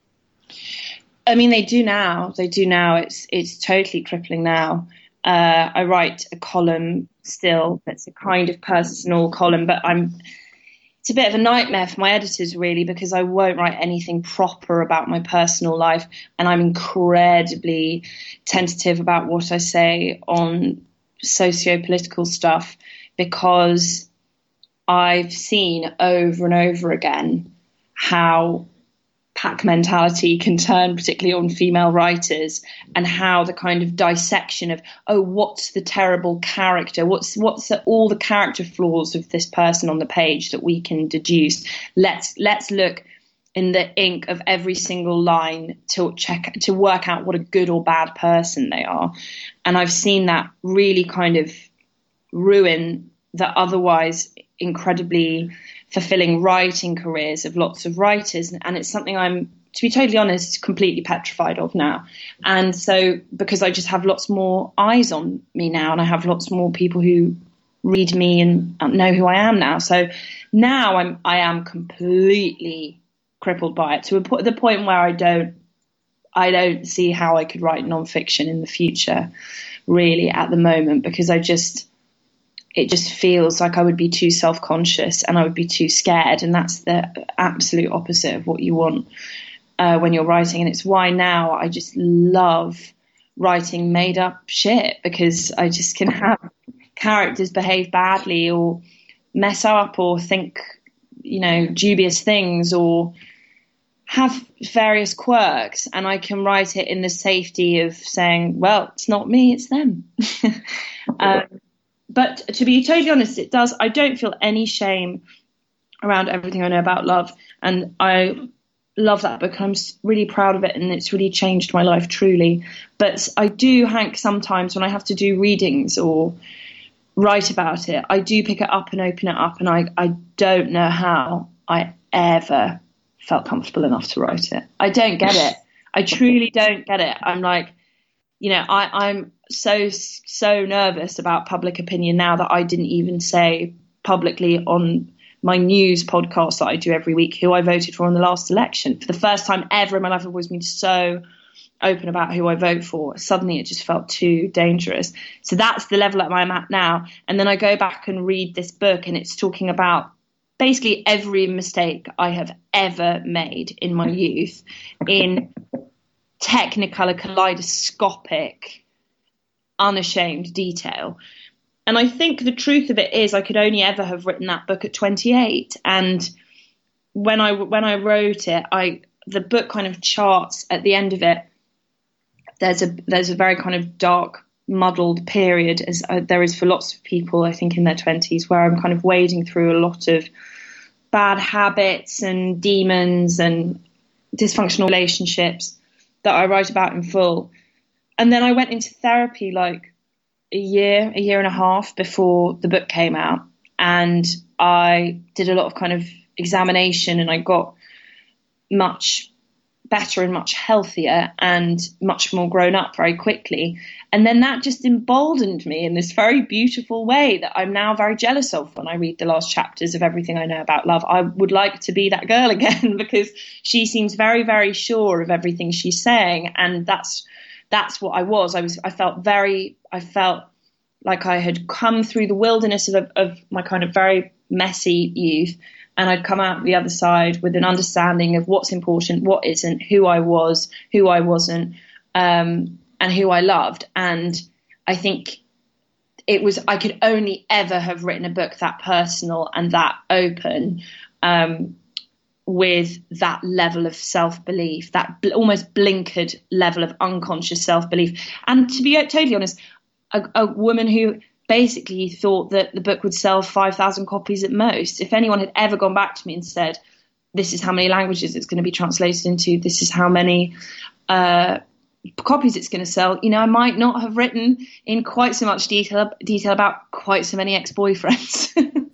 I mean, they do now. They do now. It's it's totally crippling now. Uh, I write a column still that's a kind of personal column, but I'm it's a bit of a nightmare for my editors, really, because I won't write anything proper about my personal life, and I'm incredibly tentative about what I say on socio-political stuff, because I've seen over and over again how pack mentality can turn, particularly on female writers, and how the kind of dissection of, oh, what's the terrible character? What's what's the, all the character flaws of this person on the page that we can deduce? Let's let's look in the ink of every single line to check to work out what a good or bad person they are. And I've seen that really kind of ruin the otherwise incredibly fulfilling writing careers of lots of writers, and it's something I'm, to be totally honest, completely petrified of now. And so, because I just have lots more eyes on me now, and I have lots more people who read me and know who I am now. So now I'm I am completely crippled by it, to a po- the point where I don't I don't see how I could write nonfiction in the future, really, at the moment, because I just. It just feels like I would be too self-conscious and I would be too scared. And that's the absolute opposite of what you want uh, when you're writing. And it's why now I just love writing made up shit, because I just can have characters behave badly or mess up or think, you know, dubious things or have various quirks. And I can write it in the safety of saying, well, it's not me, it's them. um, But to be totally honest, it does. I don't feel any shame around everything I know about love. And I love that book. I'm really proud of it. And it's really changed my life, truly. But I do, Hank, sometimes when I have to do readings or write about it, I do pick it up and open it up. And I, I don't know how I ever felt comfortable enough to write it. I don't get it. I truly don't get it. I'm like, you know, I, I'm so, so nervous about public opinion now that I didn't even say publicly on my news podcast that I do every week who I voted for in the last election. For the first time ever in my life, I've always been so open about who I vote for. Suddenly it just felt too dangerous. So that's the level that I'm at now. And then I go back and read this book, and it's talking about basically every mistake I have ever made in my youth in technicolor, kaleidoscopic, unashamed detail. And I think the truth of it is I could only ever have written that book at twenty-eight. And when I when I wrote it, I the book kind of charts at the end of it. There's a there's a very kind of dark, muddled period, as uh, there is for lots of people, I think, in their twenties, where I'm kind of wading through a lot of bad habits and demons and dysfunctional relationships that I write about in full. And then I went into therapy like a year, a year and a half before the book came out. And I did a lot of kind of examination, and I got much better and much healthier and much more grown up very quickly. And then that just emboldened me in this very beautiful way that I'm now very jealous of when I read the last chapters of Everything I Know About Love. I would like to be that girl again, because she seems very, very sure of everything she's saying. And that's that's what I was. I was I felt very I felt like I had come through the wilderness of, of my kind of very messy youth, and I'd come out the other side with an understanding of what's important, what isn't, who I was, who I wasn't, um, and who I loved. And I think it was, I could only ever have written a book that personal and that open, um, with that level of self-belief, that bl- almost blinkered level of unconscious self-belief. And to be totally honest, a, a woman who basically thought that the book would sell five thousand copies at most. If anyone had ever gone back to me and said, this is how many languages it's going to be translated into, this is how many uh, copies it's going to sell, you know, I might not have written in quite so much detail detail about quite so many ex-boyfriends.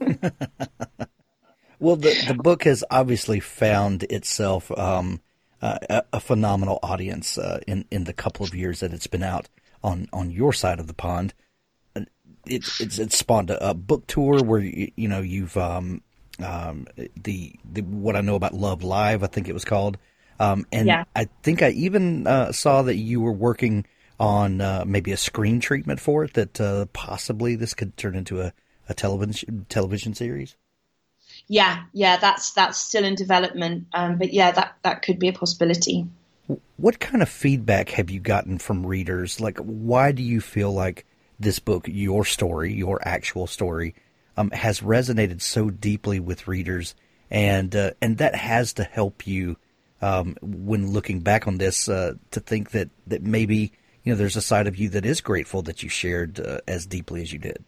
Well, the, the book has obviously found itself um, uh, a, a phenomenal audience uh, in, in the couple of years that it's been out on, on your side of the pond. It, it's, it's spawned a, a book tour where, you, you know, you've um, um, the, the what I know about Love Live, I think it was called. Um, and yeah. I think I even uh, saw that you were working on uh, maybe a screen treatment for it, that uh, possibly this could turn into a, a television television series. Yeah, yeah, that's that's still in development. Um, but yeah, that, that could be a possibility. What kind of feedback have you gotten from readers? Like, why do you feel like this book, your story, your actual story, um, has resonated so deeply with readers, and uh, and that has to help you um, when looking back on this uh, to think that, that maybe, you know, there's a side of you that is grateful that you shared uh, as deeply as you did?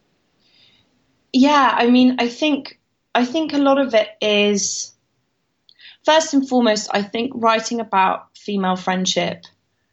Yeah, I mean, I think... I think a lot of it is, first and foremost, I think writing about female friendship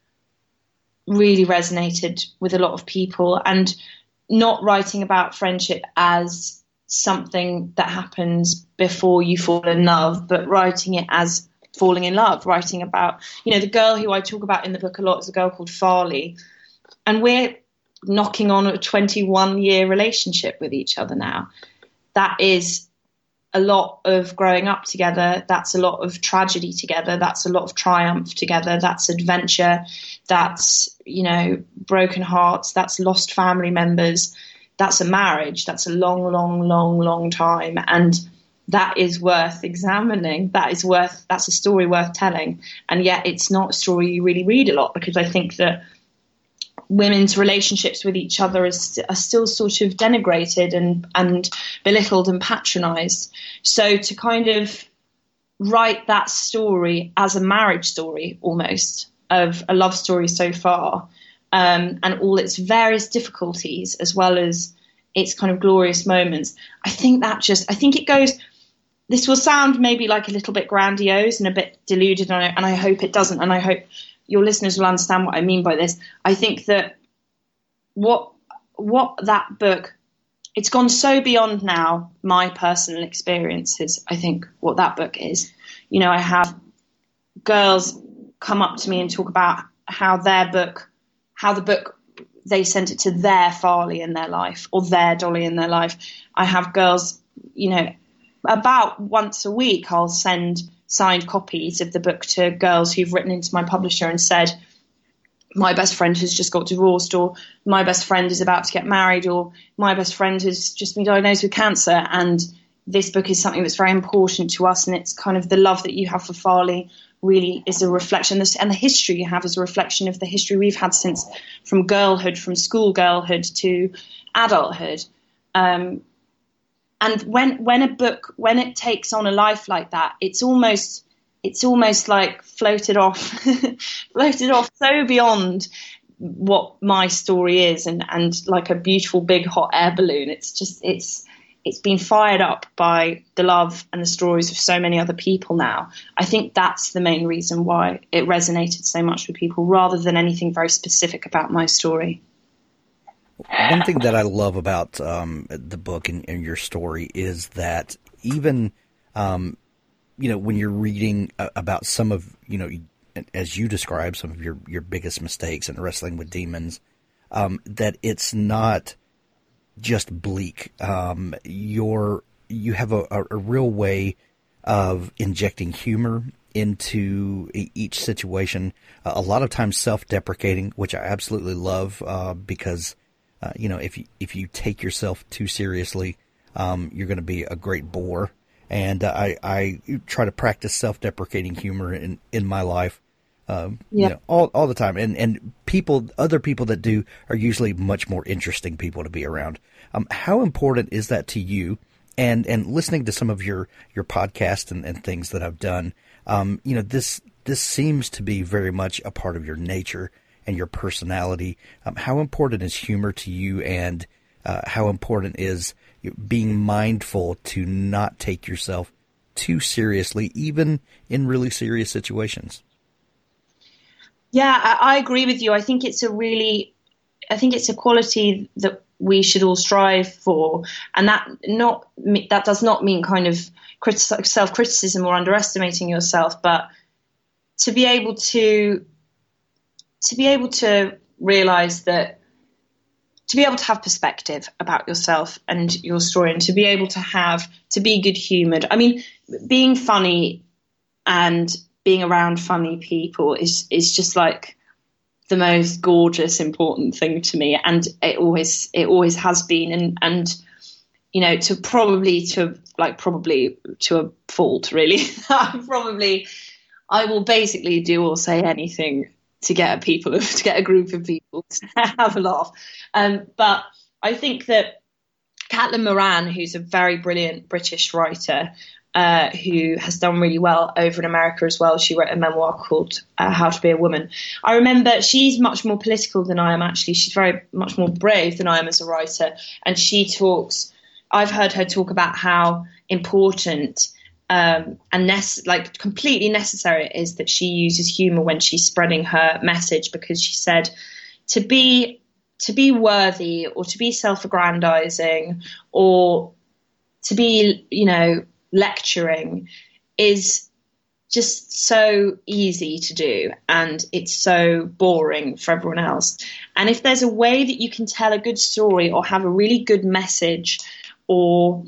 really resonated with a lot of people, and not writing about friendship as something that happens before you fall in love, but writing it as falling in love, writing about, you know, the girl who I talk about in the book a lot is a girl called Farley, and we're knocking on a twenty-one year relationship with each other now. That is a lot of growing up together. That's a lot of tragedy together. That's a lot of triumph together. That's adventure. That's, you know, broken hearts. That's lost family members. That's a marriage. That's a long, long, long, long time. And that is worth examining. That is worth, that's a story worth telling. And yet it's not a story you really read a lot, because I think that women's relationships with each other is, are still sort of denigrated and, and belittled and patronized. So to kind of write that story as a marriage story, almost, of a love story so far, um, and all its various difficulties, as well as its kind of glorious moments, I think that just, I think it goes, this will sound maybe like a little bit grandiose and a bit deluded, and I, and I hope it doesn't, and I hope your listeners will understand what I mean by this. I think that what what that book, it's gone so beyond now my personal experiences. I think what that book is, you know, I have girls come up to me and talk about how their book, how the book, they sent it to their Farley in their life, or their Dolly in their life. I have girls, you know, about once a week I'll send signed copies of the book to girls who've written into my publisher and said, my best friend has just got divorced, or my best friend is about to get married, or my best friend has just been diagnosed with cancer, and this book is something that's very important to us, and it's kind of the love that you have for Farley really is a reflection, and the history you have is a reflection of the history we've had since, from girlhood, from school girlhood to adulthood. Um, And when, when a book, when it takes on a life like that, it's almost, it's almost like floated off, floated off so beyond what my story is, and, and like a beautiful big hot air balloon. It's just, it's, it's been fired up by the love and the stories of so many other people now. I think that's the main reason why it resonated so much with people, rather than anything very specific about my story. One thing that I love about um, the book and, and your story is that even, um, you know, when you're reading uh, about some of, you know, as you describe, some of your, your biggest mistakes in wrestling with demons, um, that it's not just bleak. Um, you're, you have a, a, a real way of injecting humor into each situation, uh, a lot of times self-deprecating, which I absolutely love uh, because Uh, you know, if you, if you take yourself too seriously, um, you're going to be a great bore. And uh, I, I try to practice self-deprecating humor in, in my life, um, yeah. you know, all, all the time. And, and people, other people that do are usually much more interesting people to be around. Um, how important is that to you And and listening to some of your, your podcast and, and things that I've done, um, you know, this this seems to be very much a part of your nature and your personality. Um, how important is humor to you, and uh, how important is being mindful to not take yourself too seriously, even in really serious situations? Yeah, I, I agree with you. I think it's a really, I think it's a quality that we should all strive for, and that not that does not mean kind of criti- self-criticism or underestimating yourself, but to be able to to be able to realize that, to be able to have perspective about yourself and your story, and to be able to have to be good-humored. I mean, being funny and being around funny people is is just like the most gorgeous, important thing to me, and it always it always has been, and and you know, to probably to like probably to a fault, really. I probably I will basically do or say anything to get a people to get a group of people to have a laugh. Um, but I think that Caitlin Moran, who's a very brilliant British writer, Uh, who has done really well over in America as well. She wrote a memoir called uh, How to Be a Woman. I remember she's much more political than I am, actually. She's very much more brave than I am as a writer. And she talks, I've heard her talk about how important um, and nece- like completely necessary it is that she uses humor when she's spreading her message, because she said to be to be worthy, or to be self-aggrandizing, or to be, you know, lecturing is just so easy to do, and it's so boring for everyone else. And if there's a way that you can tell a good story, or have a really good message, or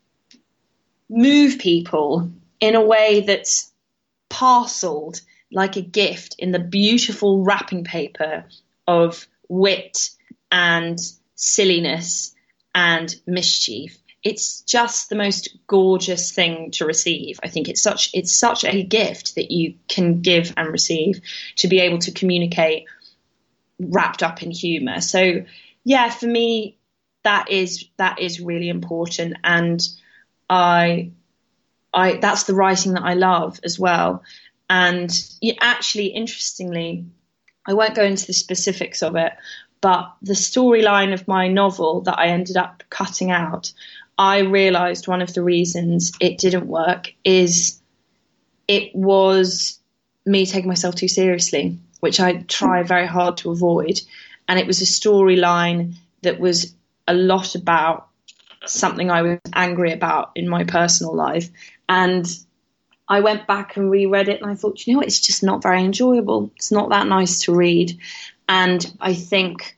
move people in a way that's parceled like a gift in the beautiful wrapping paper of wit and silliness and mischief, it's just the most gorgeous thing to receive. I think it's such it's such a gift that you can give and receive, to be able to communicate wrapped up in humor. So yeah, for me, that is that is really important, and I I that's the writing that I love as well. And actually, interestingly, I won't go into the specifics of it, but the storyline of my novel that I ended up cutting out, I realized one of the reasons it didn't work is it was me taking myself too seriously, which I try very hard to avoid. And it was a storyline that was a lot about something I was angry about in my personal life. And I went back and reread it, and I thought, you know what, it's just not very enjoyable. It's not that nice to read. And I think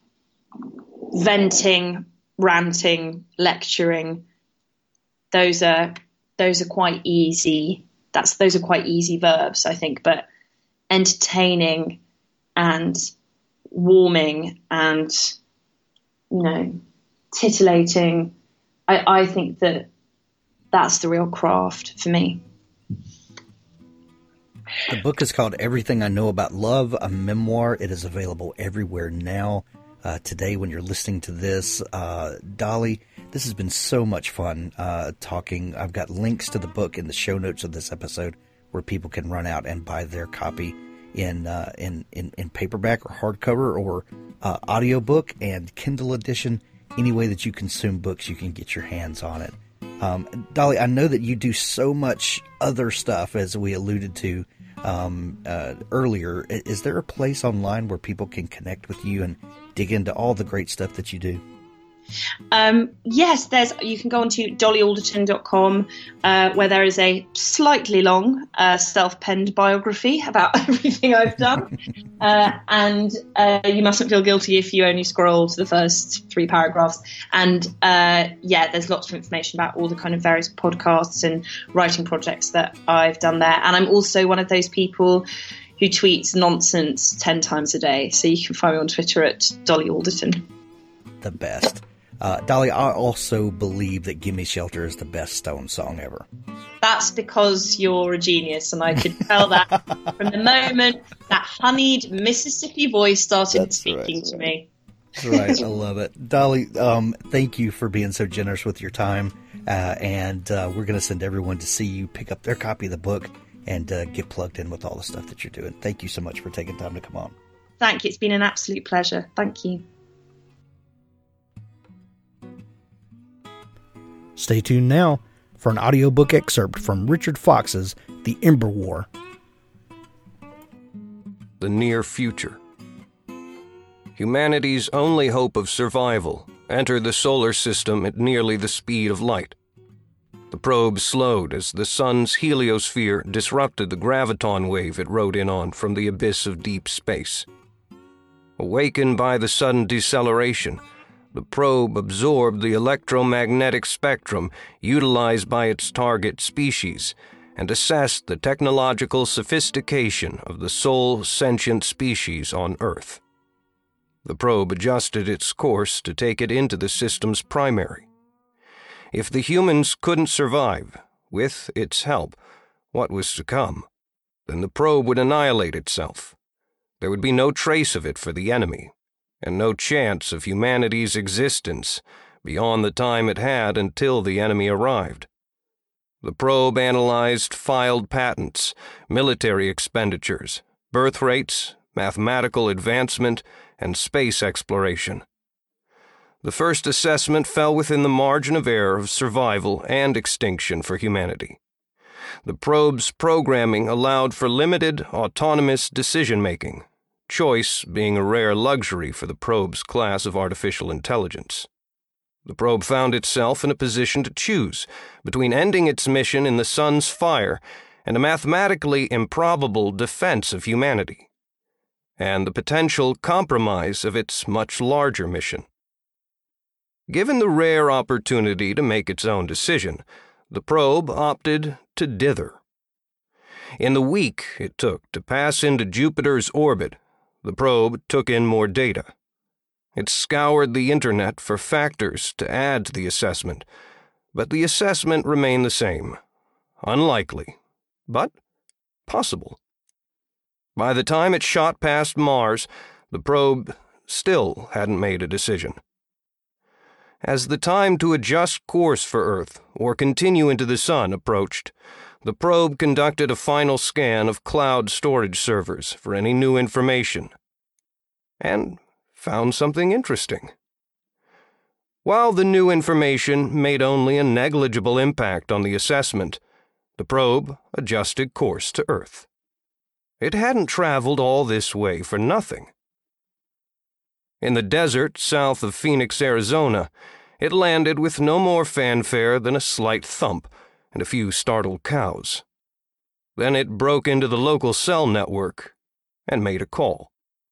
venting, ranting, lecturing, those are those are quite easy. That's those are quite easy verbs, I think. But entertaining and warming and, you know, titillating, I, I think that that's the real craft for me. The book is called Everything I Know About Love, a memoir. It is available everywhere now. Uh, today, when you're listening to this, uh, Dolly, this has been so much fun uh, talking. I've got links to the book in the show notes of this episode where people can run out and buy their copy in uh, in, in, in paperback or hardcover or uh, audiobook and Kindle edition. Any way that you consume books, you can get your hands on it. Um, Dolly, I know that you do so much other stuff, as we alluded to um, uh, earlier. Is there a place online where people can connect with you and dig into all the great stuff that you do? Um, yes, there's. You can go on to dolly alderton dot com, uh, where there is a slightly long uh, self-penned biography about everything I've done. uh, and uh, you mustn't feel guilty if you only scroll to the first three paragraphs. And uh, yeah, there's lots of information about all the kind of various podcasts and writing projects that I've done there. And I'm also one of those people who tweets nonsense ten times a day. So you can find me on Twitter at Dolly Alderton. The best. Uh, Dolly, I also believe that Gimme Shelter is the best Stone song ever. That's because you're a genius, and I could tell that from the moment that honeyed Mississippi voice started That's speaking right. to me. That's right. I love it. Dolly, um, thank you for being so generous with your time. uh, and uh, we're going to send everyone to see you pick up their copy of the book and uh, get plugged in with all the stuff that you're doing. Thank you so much for taking time to come on. Thank you. It's been an absolute pleasure. Thank you. Stay tuned now for an audiobook excerpt from Richard Fox's The Ember War. The near future. Humanity's only hope of survival entered the solar system at nearly the speed of light. The probe slowed as the sun's heliosphere disrupted the graviton wave it rode in on from the abyss of deep space. Awakened by the sudden deceleration, the probe absorbed the electromagnetic spectrum utilized by its target species and assessed the technological sophistication of the sole sentient species on Earth. The probe adjusted its course to take it into the system's primary. If the humans couldn't survive, with its help, what was to come, then the probe would annihilate itself. There would be no trace of it for the enemy, and no chance of humanity's existence beyond the time it had until the enemy arrived. The probe analyzed filed patents, military expenditures, birth rates, mathematical advancement, and space exploration. The first assessment fell within the margin of error of survival and extinction for humanity. The probe's programming allowed for limited, autonomous decision-making, choice being a rare luxury for the probe's class of artificial intelligence. The probe found itself in a position to choose between ending its mission in the sun's fire and a mathematically improbable defense of humanity, and the potential compromise of its much larger mission. Given the rare opportunity to make its own decision, the probe opted to dither. In the week it took to pass into Jupiter's orbit, the probe took in more data. It scoured the internet for factors to add to the assessment, but the assessment remained the same. Unlikely, but possible. By the time it shot past Mars, the probe still hadn't made a decision. As the time to adjust course for Earth or continue into the Sun approached, the probe conducted a final scan of cloud storage servers for any new information, and found something interesting. While the new information made only a negligible impact on the assessment, the probe adjusted course to Earth. It hadn't traveled all this way for nothing. In the desert south of Phoenix, Arizona, it landed with no more fanfare than a slight thump and a few startled cows. Then it broke into the local cell network and made a call.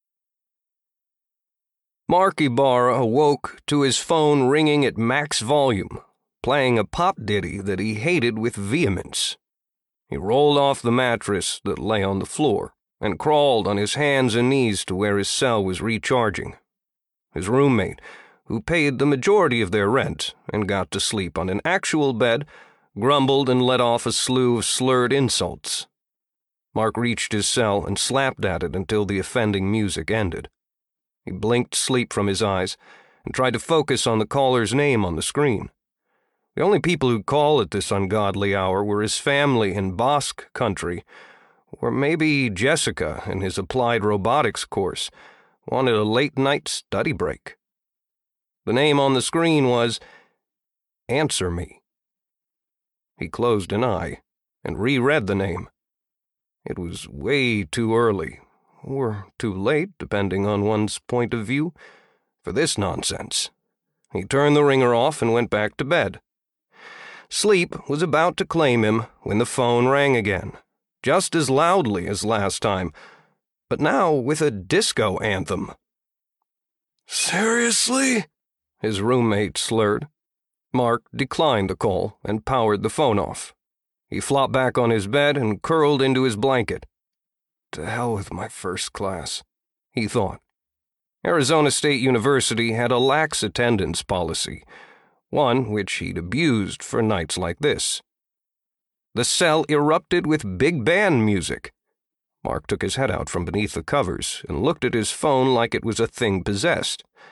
Mark Ibarra awoke to his phone ringing at max volume, playing a pop ditty that he hated with vehemence. He rolled off the mattress that lay on the floor and crawled on his hands and knees to where his cell was recharging. His roommate, who paid the majority of their rent and got to sleep on an actual bed, grumbled and let off a slew of slurred insults. Mark reached his cell and slapped at it until the offending music ended. He blinked sleep from his eyes and tried to focus on the caller's name on the screen. The only people who'd call at this ungodly hour were his family in Basque country, or maybe Jessica in his applied robotics course wanted a late-night study break. The name on the screen was Answer Me. He closed an eye and reread the name. It was way too early, or too late, depending on one's point of view, for this nonsense. He turned the ringer off and went back to bed. Sleep was about to claim him when the phone rang again, just as loudly as last time, but now with a disco anthem. "Seriously?" his roommate slurred. Mark declined the call and powered the phone off. He flopped back on his bed and curled into his blanket. To hell with my first class, he thought. Arizona State University had a lax attendance policy, one which he'd abused for nights like this. The cell erupted with big band music. Mark took his head out from beneath the covers and looked at his phone like it was a thing possessed.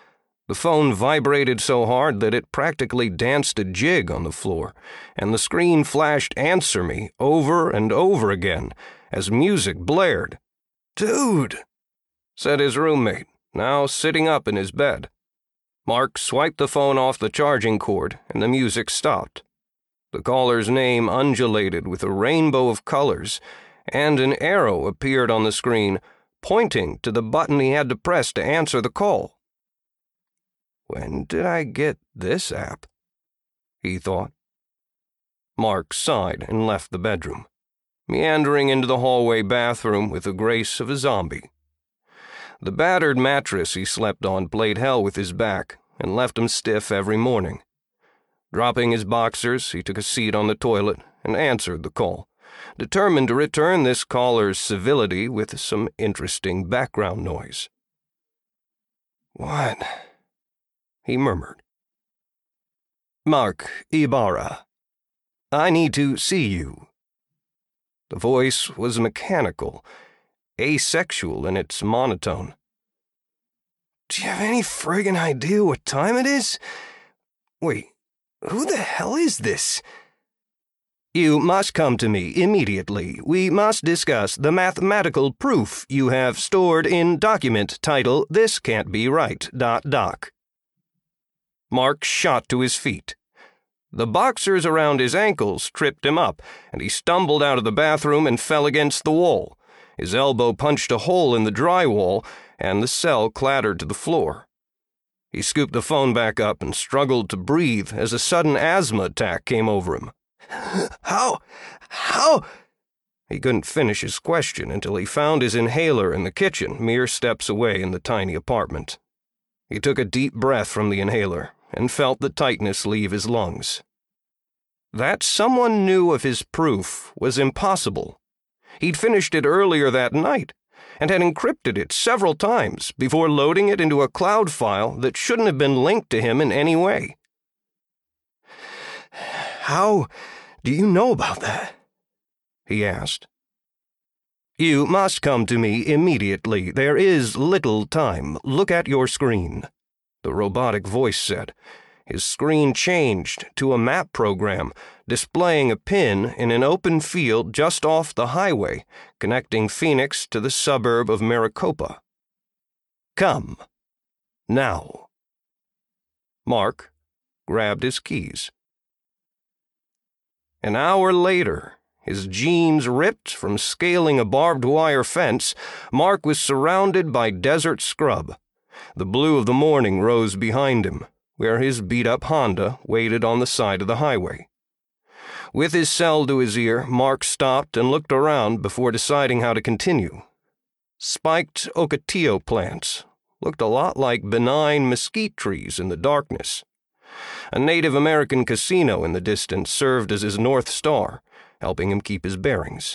The phone vibrated so hard that it practically danced a jig on the floor, and the screen flashed "Answer Me" over and over again as music blared. "Dude," said his roommate, now sitting up in his bed. Mark swiped the phone off the charging cord, and the music stopped. The caller's name undulated with a rainbow of colors, and an arrow appeared on the screen, pointing to the button he had to press to answer the call. "When did I get this app?" he thought. Mark sighed and left the bedroom, meandering into the hallway bathroom with the grace of a zombie. The battered mattress he slept on played hell with his back and left him stiff every morning. Dropping his boxers, he took a seat on the toilet and answered the call, determined to return this caller's civility with some interesting background noise. "What?" he murmured. "Mark Ibarra. I need to see you." The voice was mechanical, asexual in its monotone. "Do you have any friggin' idea what time it is? Wait, who the hell is this?" "You must come to me immediately. We must discuss the mathematical proof you have stored in document title This Can't Be Right. Doc. Mark shot to his feet. The boxers around his ankles tripped him up, and he stumbled out of the bathroom and fell against the wall. His elbow punched a hole in the drywall, and the cell clattered to the floor. He scooped the phone back up and struggled to breathe as a sudden asthma attack came over him. How? How? He couldn't finish his question until he found his inhaler in the kitchen, mere steps away in the tiny apartment. He took a deep breath from the inhaler and felt the tightness leave his lungs. That someone knew of his proof was impossible. He'd finished it earlier that night and had encrypted it several times before loading it into a cloud file that shouldn't have been linked to him in any way. "How do you know about that?" he asked. "You must come to me immediately. There is little time. Look at your screen," the robotic voice said. His screen changed to a map program, displaying a pin in an open field just off the highway, connecting Phoenix to the suburb of Maricopa. "Come. Now." Mark grabbed his keys. An hour later, his jeans ripped from scaling a barbed wire fence, Mark was surrounded by desert scrub. The blue of the morning rose behind him, where his beat-up Honda waited on the side of the highway. With his cell to his ear, Mark stopped and looked around before deciding how to continue. Spiked ocotillo plants looked a lot like benign mesquite trees in the darkness. A Native American casino in the distance served as his North Star, helping him keep his bearings.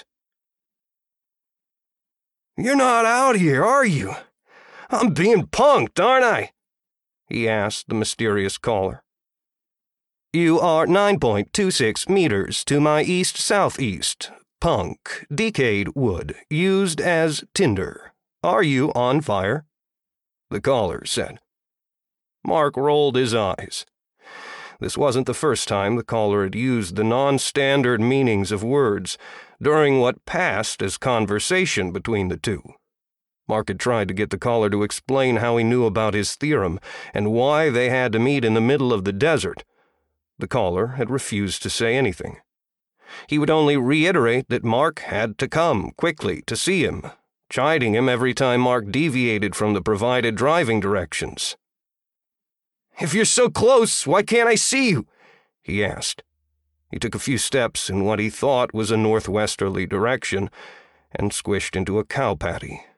"You're not out here, are you? I'm being punked, aren't I?" he asked the mysterious caller. "You are nine point two six meters to my east-southeast. Punk, decayed wood, used as tinder. Are you on fire?" the caller said. Mark rolled his eyes. This wasn't the first time the caller had used the non-standard meanings of words during what passed as conversation between the two. Mark had tried to get the caller to explain how he knew about his theorem and why they had to meet in the middle of the desert. The caller had refused to say anything. He would only reiterate that Mark had to come quickly to see him, chiding him every time Mark deviated from the provided driving directions. "If you're so close, why can't I see you?" he asked. He took a few steps in what he thought was a northwesterly direction and squished into a cow patty.